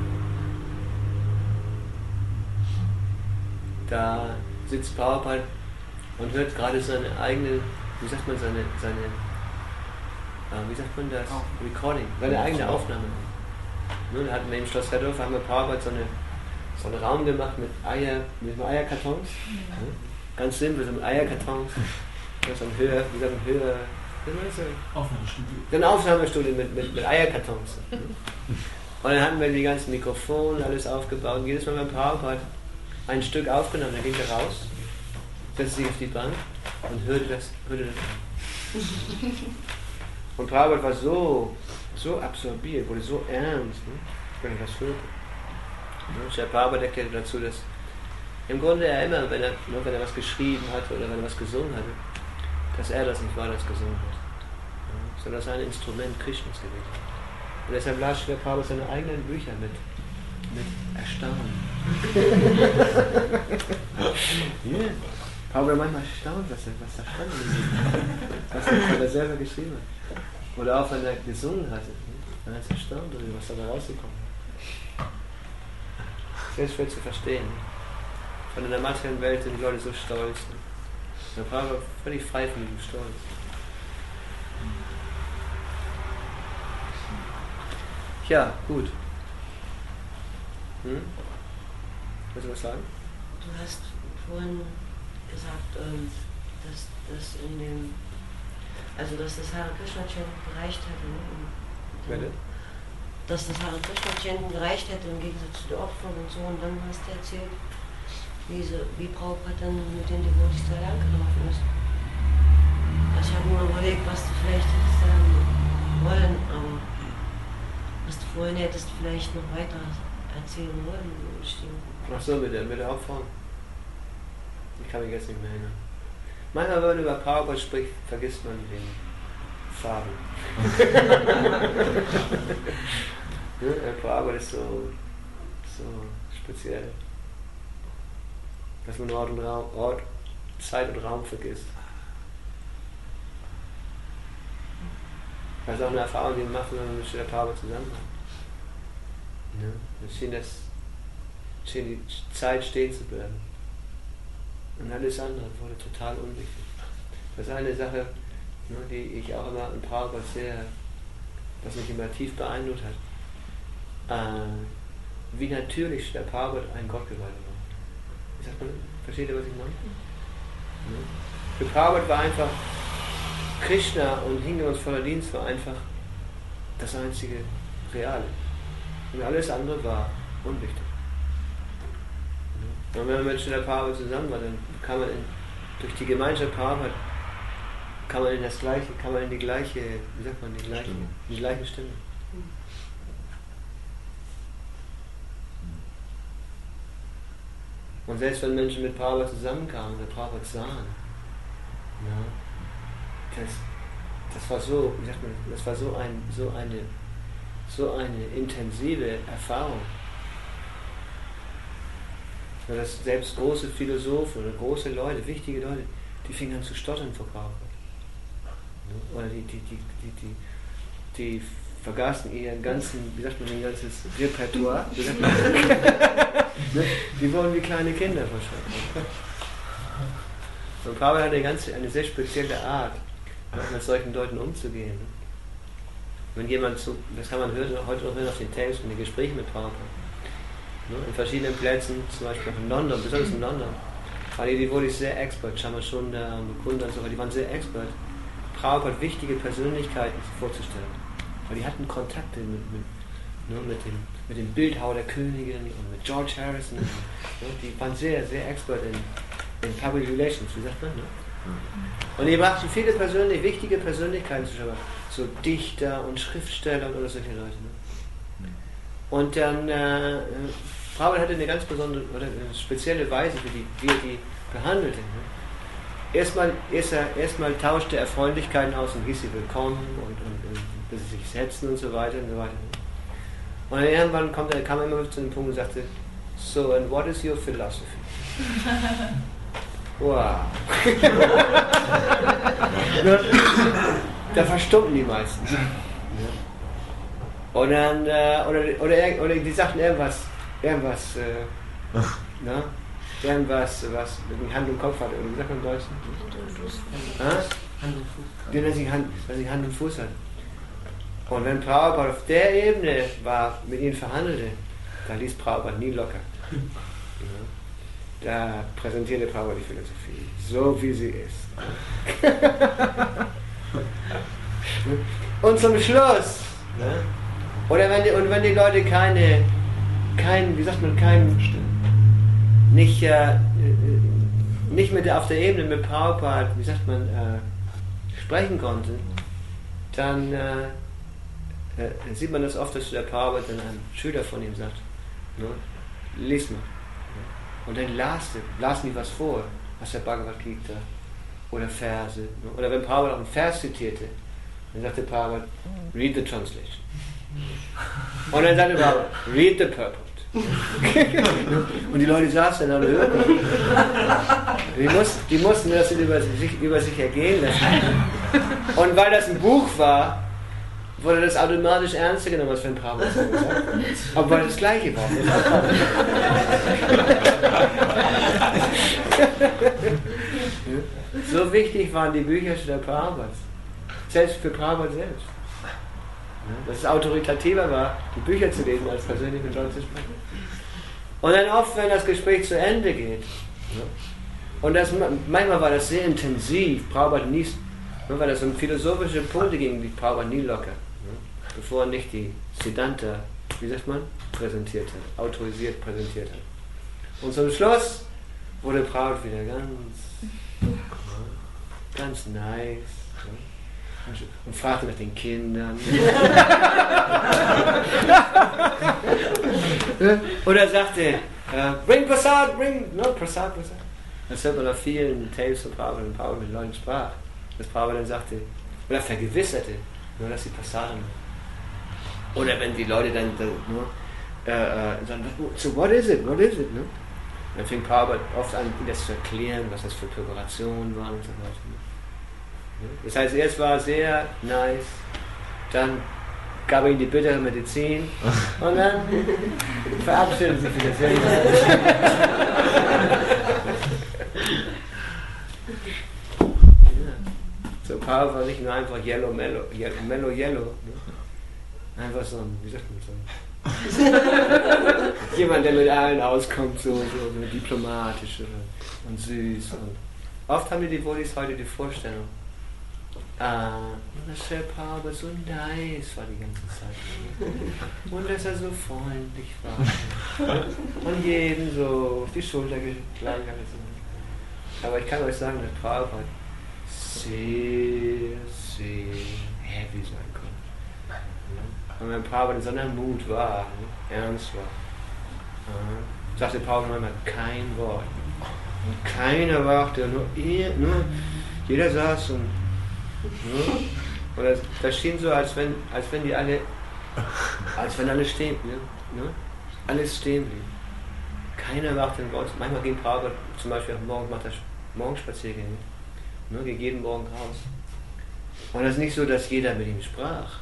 Da sitzt Prabhupada und hört gerade seine eigene, wie sagt man das? Recording, seine eigene Aufnahme. Da hatten wir im Schloss Heddershof, haben wir Prabhupada so einen Raum gemacht mit Eierkartons. Ganz simpel, so mit Eierkartons. So ein höher, ein Aufnahmestudio mit Eierkartons. Und dann hatten wir die ganzen Mikrofone, alles aufgebaut. Und jedes Mal, wenn Prabhupada ein Stück aufgenommen, dann ging er raus, setzte sich auf die Bank und hörte das an. Und Prabhupada war so absorbiert, wurde so ernst, wenn er das hörte. Der Prabhupada erklärte dazu, dass im Grunde er immer, wenn er was geschrieben hatte oder wenn er was gesungen hatte, dass er das nicht war, das gesungen hat. sondern das ist ein Instrument Krishnas gewesen. Und deshalb las Srila Prabhupada seine eigenen Bücher mit Erstaunen. Yeah. Prabhupada manchmal erstaunt, was da stand. Was er selber geschrieben hat. Oder auch wenn er gesungen hat. Dann ist er erstaunt darüber, was da rausgekommen ist. Sehr schwer zu verstehen. Von in der materiellen Welt sind die Leute so stolz. Der Prabhupada war völlig frei von diesem Stolz. Ja, gut. Willst du was sagen?
Du hast vorhin gesagt, dass das Hare Krishna Chanten gereicht hätte. Ne? Dass das Hare Krishna Chanten gereicht hätte im Gegensatz zu den Opfern und so. Und dann hast du erzählt, wie Prabhupada dann mit den Devotees da lang gelaufen ist. Also ich habe nur überlegt, was du vielleicht hättest sagen wollen, aber was du vorhin hättest vielleicht noch weiter erzählen wollen.
Ach so, mit der Opferung. Ich kann mich jetzt nicht mehr erinnern. Manchmal, wenn man über Prabhupada spricht, vergisst man den Faden. Prabhupada ist so speziell, dass man Ort, Zeit und Raum vergisst. Das ist auch eine Erfahrung, die man macht, wenn man mit Srila Prabhupada zusammen hat. Es schien die Zeit stehen zu bleiben. Und alles andere wurde total unwichtig. Das ist eine Sache, die ich auch immer in Prabhupada sehr, was mich immer tief beeindruckt hat. Wie natürlich der Prabhupada ein Gottgeweihter war. Versteht ihr, was ich meine? Für Prabhupada war einfach Krishna und hingebungsvoller Dienst war einfach das einzige Reale. Und alles andere war unwichtig. Und wenn man mit Srila Prabhupada zusammen war, dann kann man durch die Gemeinschaft Prabhupada kann man in die gleiche, wie sagt man, die gleiche Stimme. Und selbst wenn Menschen mit Prabhupada zusammenkamen oder Prabhupada sahen, das war so, wie sagt man, das war so eine intensive Erfahrung. Dass selbst große Philosophen oder große Leute, wichtige Leute, die fingen an zu stottern vor Prabhupada. Oder die vergaßen ihren ganzen, wie sagt man, ihr ganzes Repertoire. Die wurden wie kleine Kinder verschreckt. Und Prabhupada hat eine sehr spezielle Art, mit solchen Leuten umzugehen. Wenn jemand das kann man heute noch hören auf den Tapes und den Gesprächen mit Prabhupada. In verschiedenen Plätzen, zum Beispiel in London, besonders in London, waren die Devotees sehr expert, Chamashunda, Mukunda und so, die waren sehr expert, Prabhupada wichtige Persönlichkeiten vorzustellen. Weil die hatten Kontakte mit dem Bildhauer der Königin und mit George Harrison. Die waren sehr, sehr expert in Public Relations, wie sagt man? Und die brachten viele wichtige Persönlichkeiten zu schauen, so Dichter und Schriftsteller oder solche Leute. Und dann Prabhupada hatte eine ganz besondere oder eine spezielle Weise, wie er die behandelte. Erstmal tauschte er Freundlichkeiten aus und hieß sie willkommen und dass sie sich setzen und so weiter und so weiter. Und dann irgendwann kam er immer zu dem Punkt und sagte, so, and what is your philosophy? Wow. Da verstummten die meisten. Und dann, oder die sagten irgendwas, was mit Hand und Kopf hat, oder wie sagt man im Deutschen? Was nicht Hand und Fuß hat. Und wenn Prabhupada auf der Ebene war, mit ihnen verhandelte, da ließ Prabhupada nie locker. Da präsentierte Prabhupada die Philosophie, so wie sie ist. Und zum Schluss, oder wenn die Leute nicht auf der Ebene mit Prabhupada, sprechen konnten, dann sieht man das oft, dass der Prabhupada dann einem Schüler von ihm sagt, lies mal. Und dann lasen die was vor, aus der Bhagavad Gita oder Verse. Oder wenn Prabhupada auch einen Vers zitierte, Dann sagte Prabhupada, read the translation. Und dann sagte Prabhupada, read the purport. Und die Leute saßen dann und hörten. Die mussten das über sich ergehen lassen. Und weil das ein Buch war, wurde das automatisch ernster genommen, was für ein Prabhupada gesagt hat. Obwohl das Gleiche war. So wichtig waren die Bücher der Prabhupads. Selbst für Prabhupada selbst. Dass es autoritativer war, die Bücher zu lesen, als persönlich mit Leuten zu sprechen. Und dann oft, wenn das Gespräch zu Ende geht, und manchmal war das sehr intensiv, Prabhupada nie, weil das um philosophische Punkte ging, die Prabhupada nie locker, bevor er nicht die Siddhanta, wie sagt man, präsentiert hat, autorisiert präsentiert hat. Und zum Schluss wurde Prabhupada wieder ganz nice. Und fragte nach den Kindern. Oder sagte, bring Prasad, Prasad. Das hört man auf vielen Tapes von Prabhupada, wenn Prabhupada mit Leuten sprach. Dass Prabhupada dann sagte, oder vergewisserte, nur dass sie Prasad machen. Oder wenn die Leute dann sagen, so what is it? Dann fing Prabhupada oft an, ihnen das zu erklären, was das für Präparationen waren und so weiter. Das heißt, erst war sehr nice, dann gab er ihnen die bittere Medizin und dann verabschieden sie wieder sehr nice. So Prabhupada war nicht nur einfach mellow, einfach so ein, wie sagt man so? Jemand, der mit allen auskommt, so diplomatisch und süß. Und oft haben die Devotees heute die Vorstellung, dass der Prabhupada so nice war die ganze Zeit. Und dass er so freundlich war. Und jeden so auf die Schulter geschlagen hat. Aber ich kann euch sagen, dass Prabhupada sehr, sehr heavy sein konnte. Und wenn Prabhupada in so einer Mut war, ernst war, sagte Prabhupada manchmal kein Wort. Und keiner wachte, nur jeder saß und das schien so, als wenn alle stehen, alles stehen blieb. Keiner wachte ein Wort. Manchmal ging Prabhupada zum Beispiel macht er Morgenspaziergänge, ging jeden Morgen raus. Und das ist nicht so, dass jeder mit ihm sprach,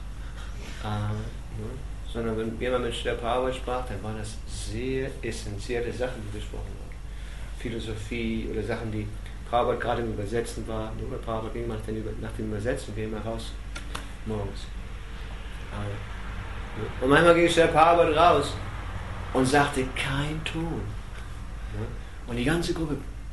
sondern wenn jemand mit Srila Prabhupada sprach, dann waren das sehr essentielle Sachen, die besprochen wurden. Philosophie oder Sachen, die Prabhupada gerade im Übersetzen war, oder Prabhupada ging nach dem Übersetzen, ging immer raus, morgens. Und manchmal ging der Prabhupada raus und sagte kein Ton. Und die ganze Gruppe,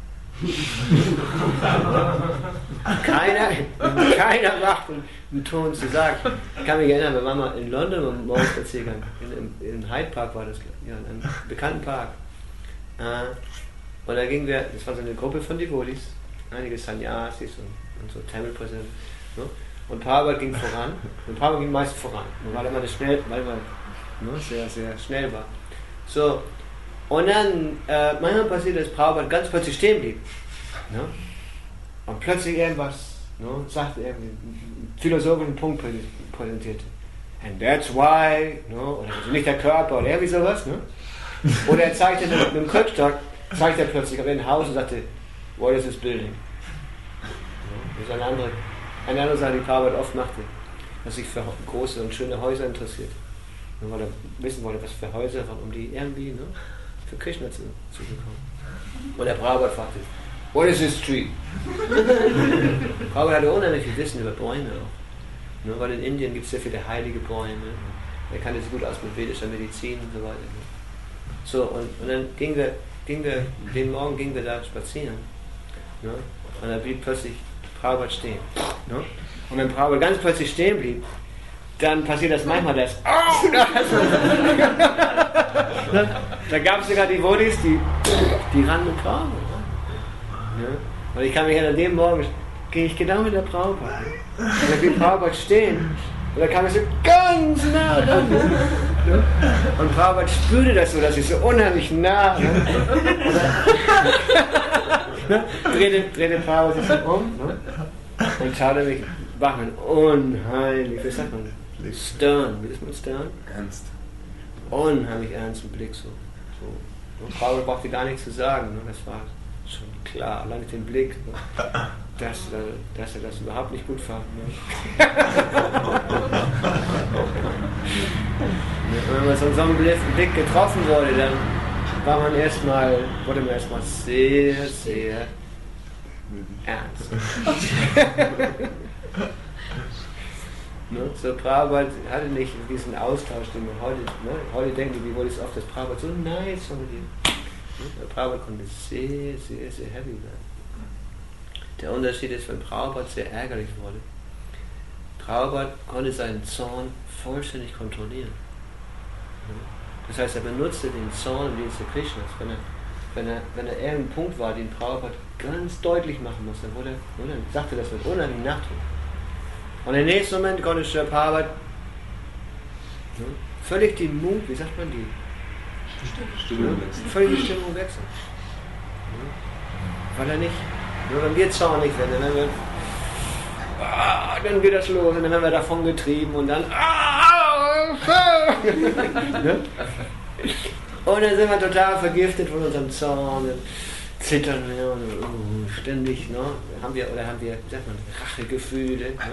keiner macht einen Ton zu sagen. Ich kann mich erinnern, wir waren mal in London am Morgenspaziergang, in Hyde Park war das, in einem bekannten Park. Und da gingen wir, das war so eine Gruppe von Devotees, einige Sannyasis und so Tempelpräsidenten. Und Prabhupada ging voran, und Prabhupada ging meist voran, weil er sehr, sehr schnell war. So, und dann, manchmal passiert, dass Prabhupada ganz plötzlich stehen blieb. Und plötzlich irgendwas sagte, einen philosophischen Punkt präsentierte. And that's why, oder also nicht der Körper, oder irgendwie sowas. Oder er zeigte mit dem Krückstock, zeigte er plötzlich auf ein Haus und sagte, what is this building? Das ist eine andere Sache, die Prabhupada oft machte, dass sich für große und schöne Häuser interessiert. Weil er wissen wollte, was für Häuser waren, um die irgendwie für Krishna zu bekommen. Und der Prabhupada fragte, what is this tree? Prabhupada hatte unheimlich viel Wissen über Bäume auch. Weil in Indien gibt es sehr viele heilige Bäume. Er kannte sich gut aus mit vedischer Medizin und so weiter. So, und dann den Morgen gingen wir da spazieren. Und da blieb plötzlich Prabhupada stehen. Und wenn Prabhupada ganz plötzlich stehen blieb, dann passiert das manchmal, dass da gab es sogar die Devotees, die rannten mit Prabhupada. Und ich kann mich an dem Morgen, ging ich genau mit der Prabhupada. Und da blieb Prabhupada stehen. Und da kam ich so ganz nah ran. Und Prabhupada spürte das so, dass ich so unheimlich nah drehte Prabhupada sich so um. Und schaute mich Brahman unheimlich, wie sagt man? Stern, wie ist man stern?
Ernst.
Unheimlich ernsten Blick, so. Und Paul brauchte gar nichts zu sagen, ne? Das war schon klar, allein mit dem Blick, ne? dass er das überhaupt nicht gut fand. Ne? Wenn man so einen Blick getroffen wurde, dann wurde man erstmal sehr, sehr ernst. Ne? So Prabhupada hatte nicht diesen Austausch, den man heute denkt, wie wurde es oft, dass Prabhupada so nice von dir. Ne? Prabhupada konnte sehr, sehr, sehr heavy werden. Der Unterschied ist, wenn Prabhupada sehr ärgerlich wurde, Prabhupada konnte seinen Zorn vollständig kontrollieren. Ne? Das heißt, er benutzte den Zorn im Dienste Krishnas. Wenn er irgendein Punkt war, den Prabhupada ganz deutlich machen musste, dann sagte das mit unheimlichem Nachdruck. Und im nächsten Moment konnte Srila Prabhupada völlig die Mut, wie sagt man die?
Stimmung wechseln.
Völlig die Stimmung wechseln. Weil er nicht, nur wenn wir zornig werden, dann geht das los und dann werden wir davon getrieben und dann und dann sind wir total vergiftet von unserem Zorn. Zittern wir und ständig, ne? haben wir, wie sagt man, Rachegefühle. Ne?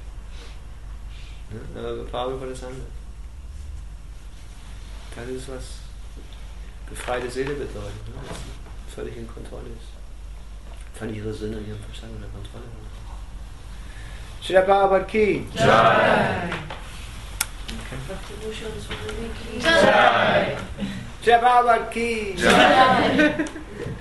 Aber bei Prabhupada war das anders. Das ist, was befreite Seele bedeutet, ne? Dass sie völlig in Kontrolle ist. Völlig ihre Sinne in ihrem Verstand unter Kontrolle haben. Srila Prabhupada ki Jai! Srila Prabhupada ki Jai!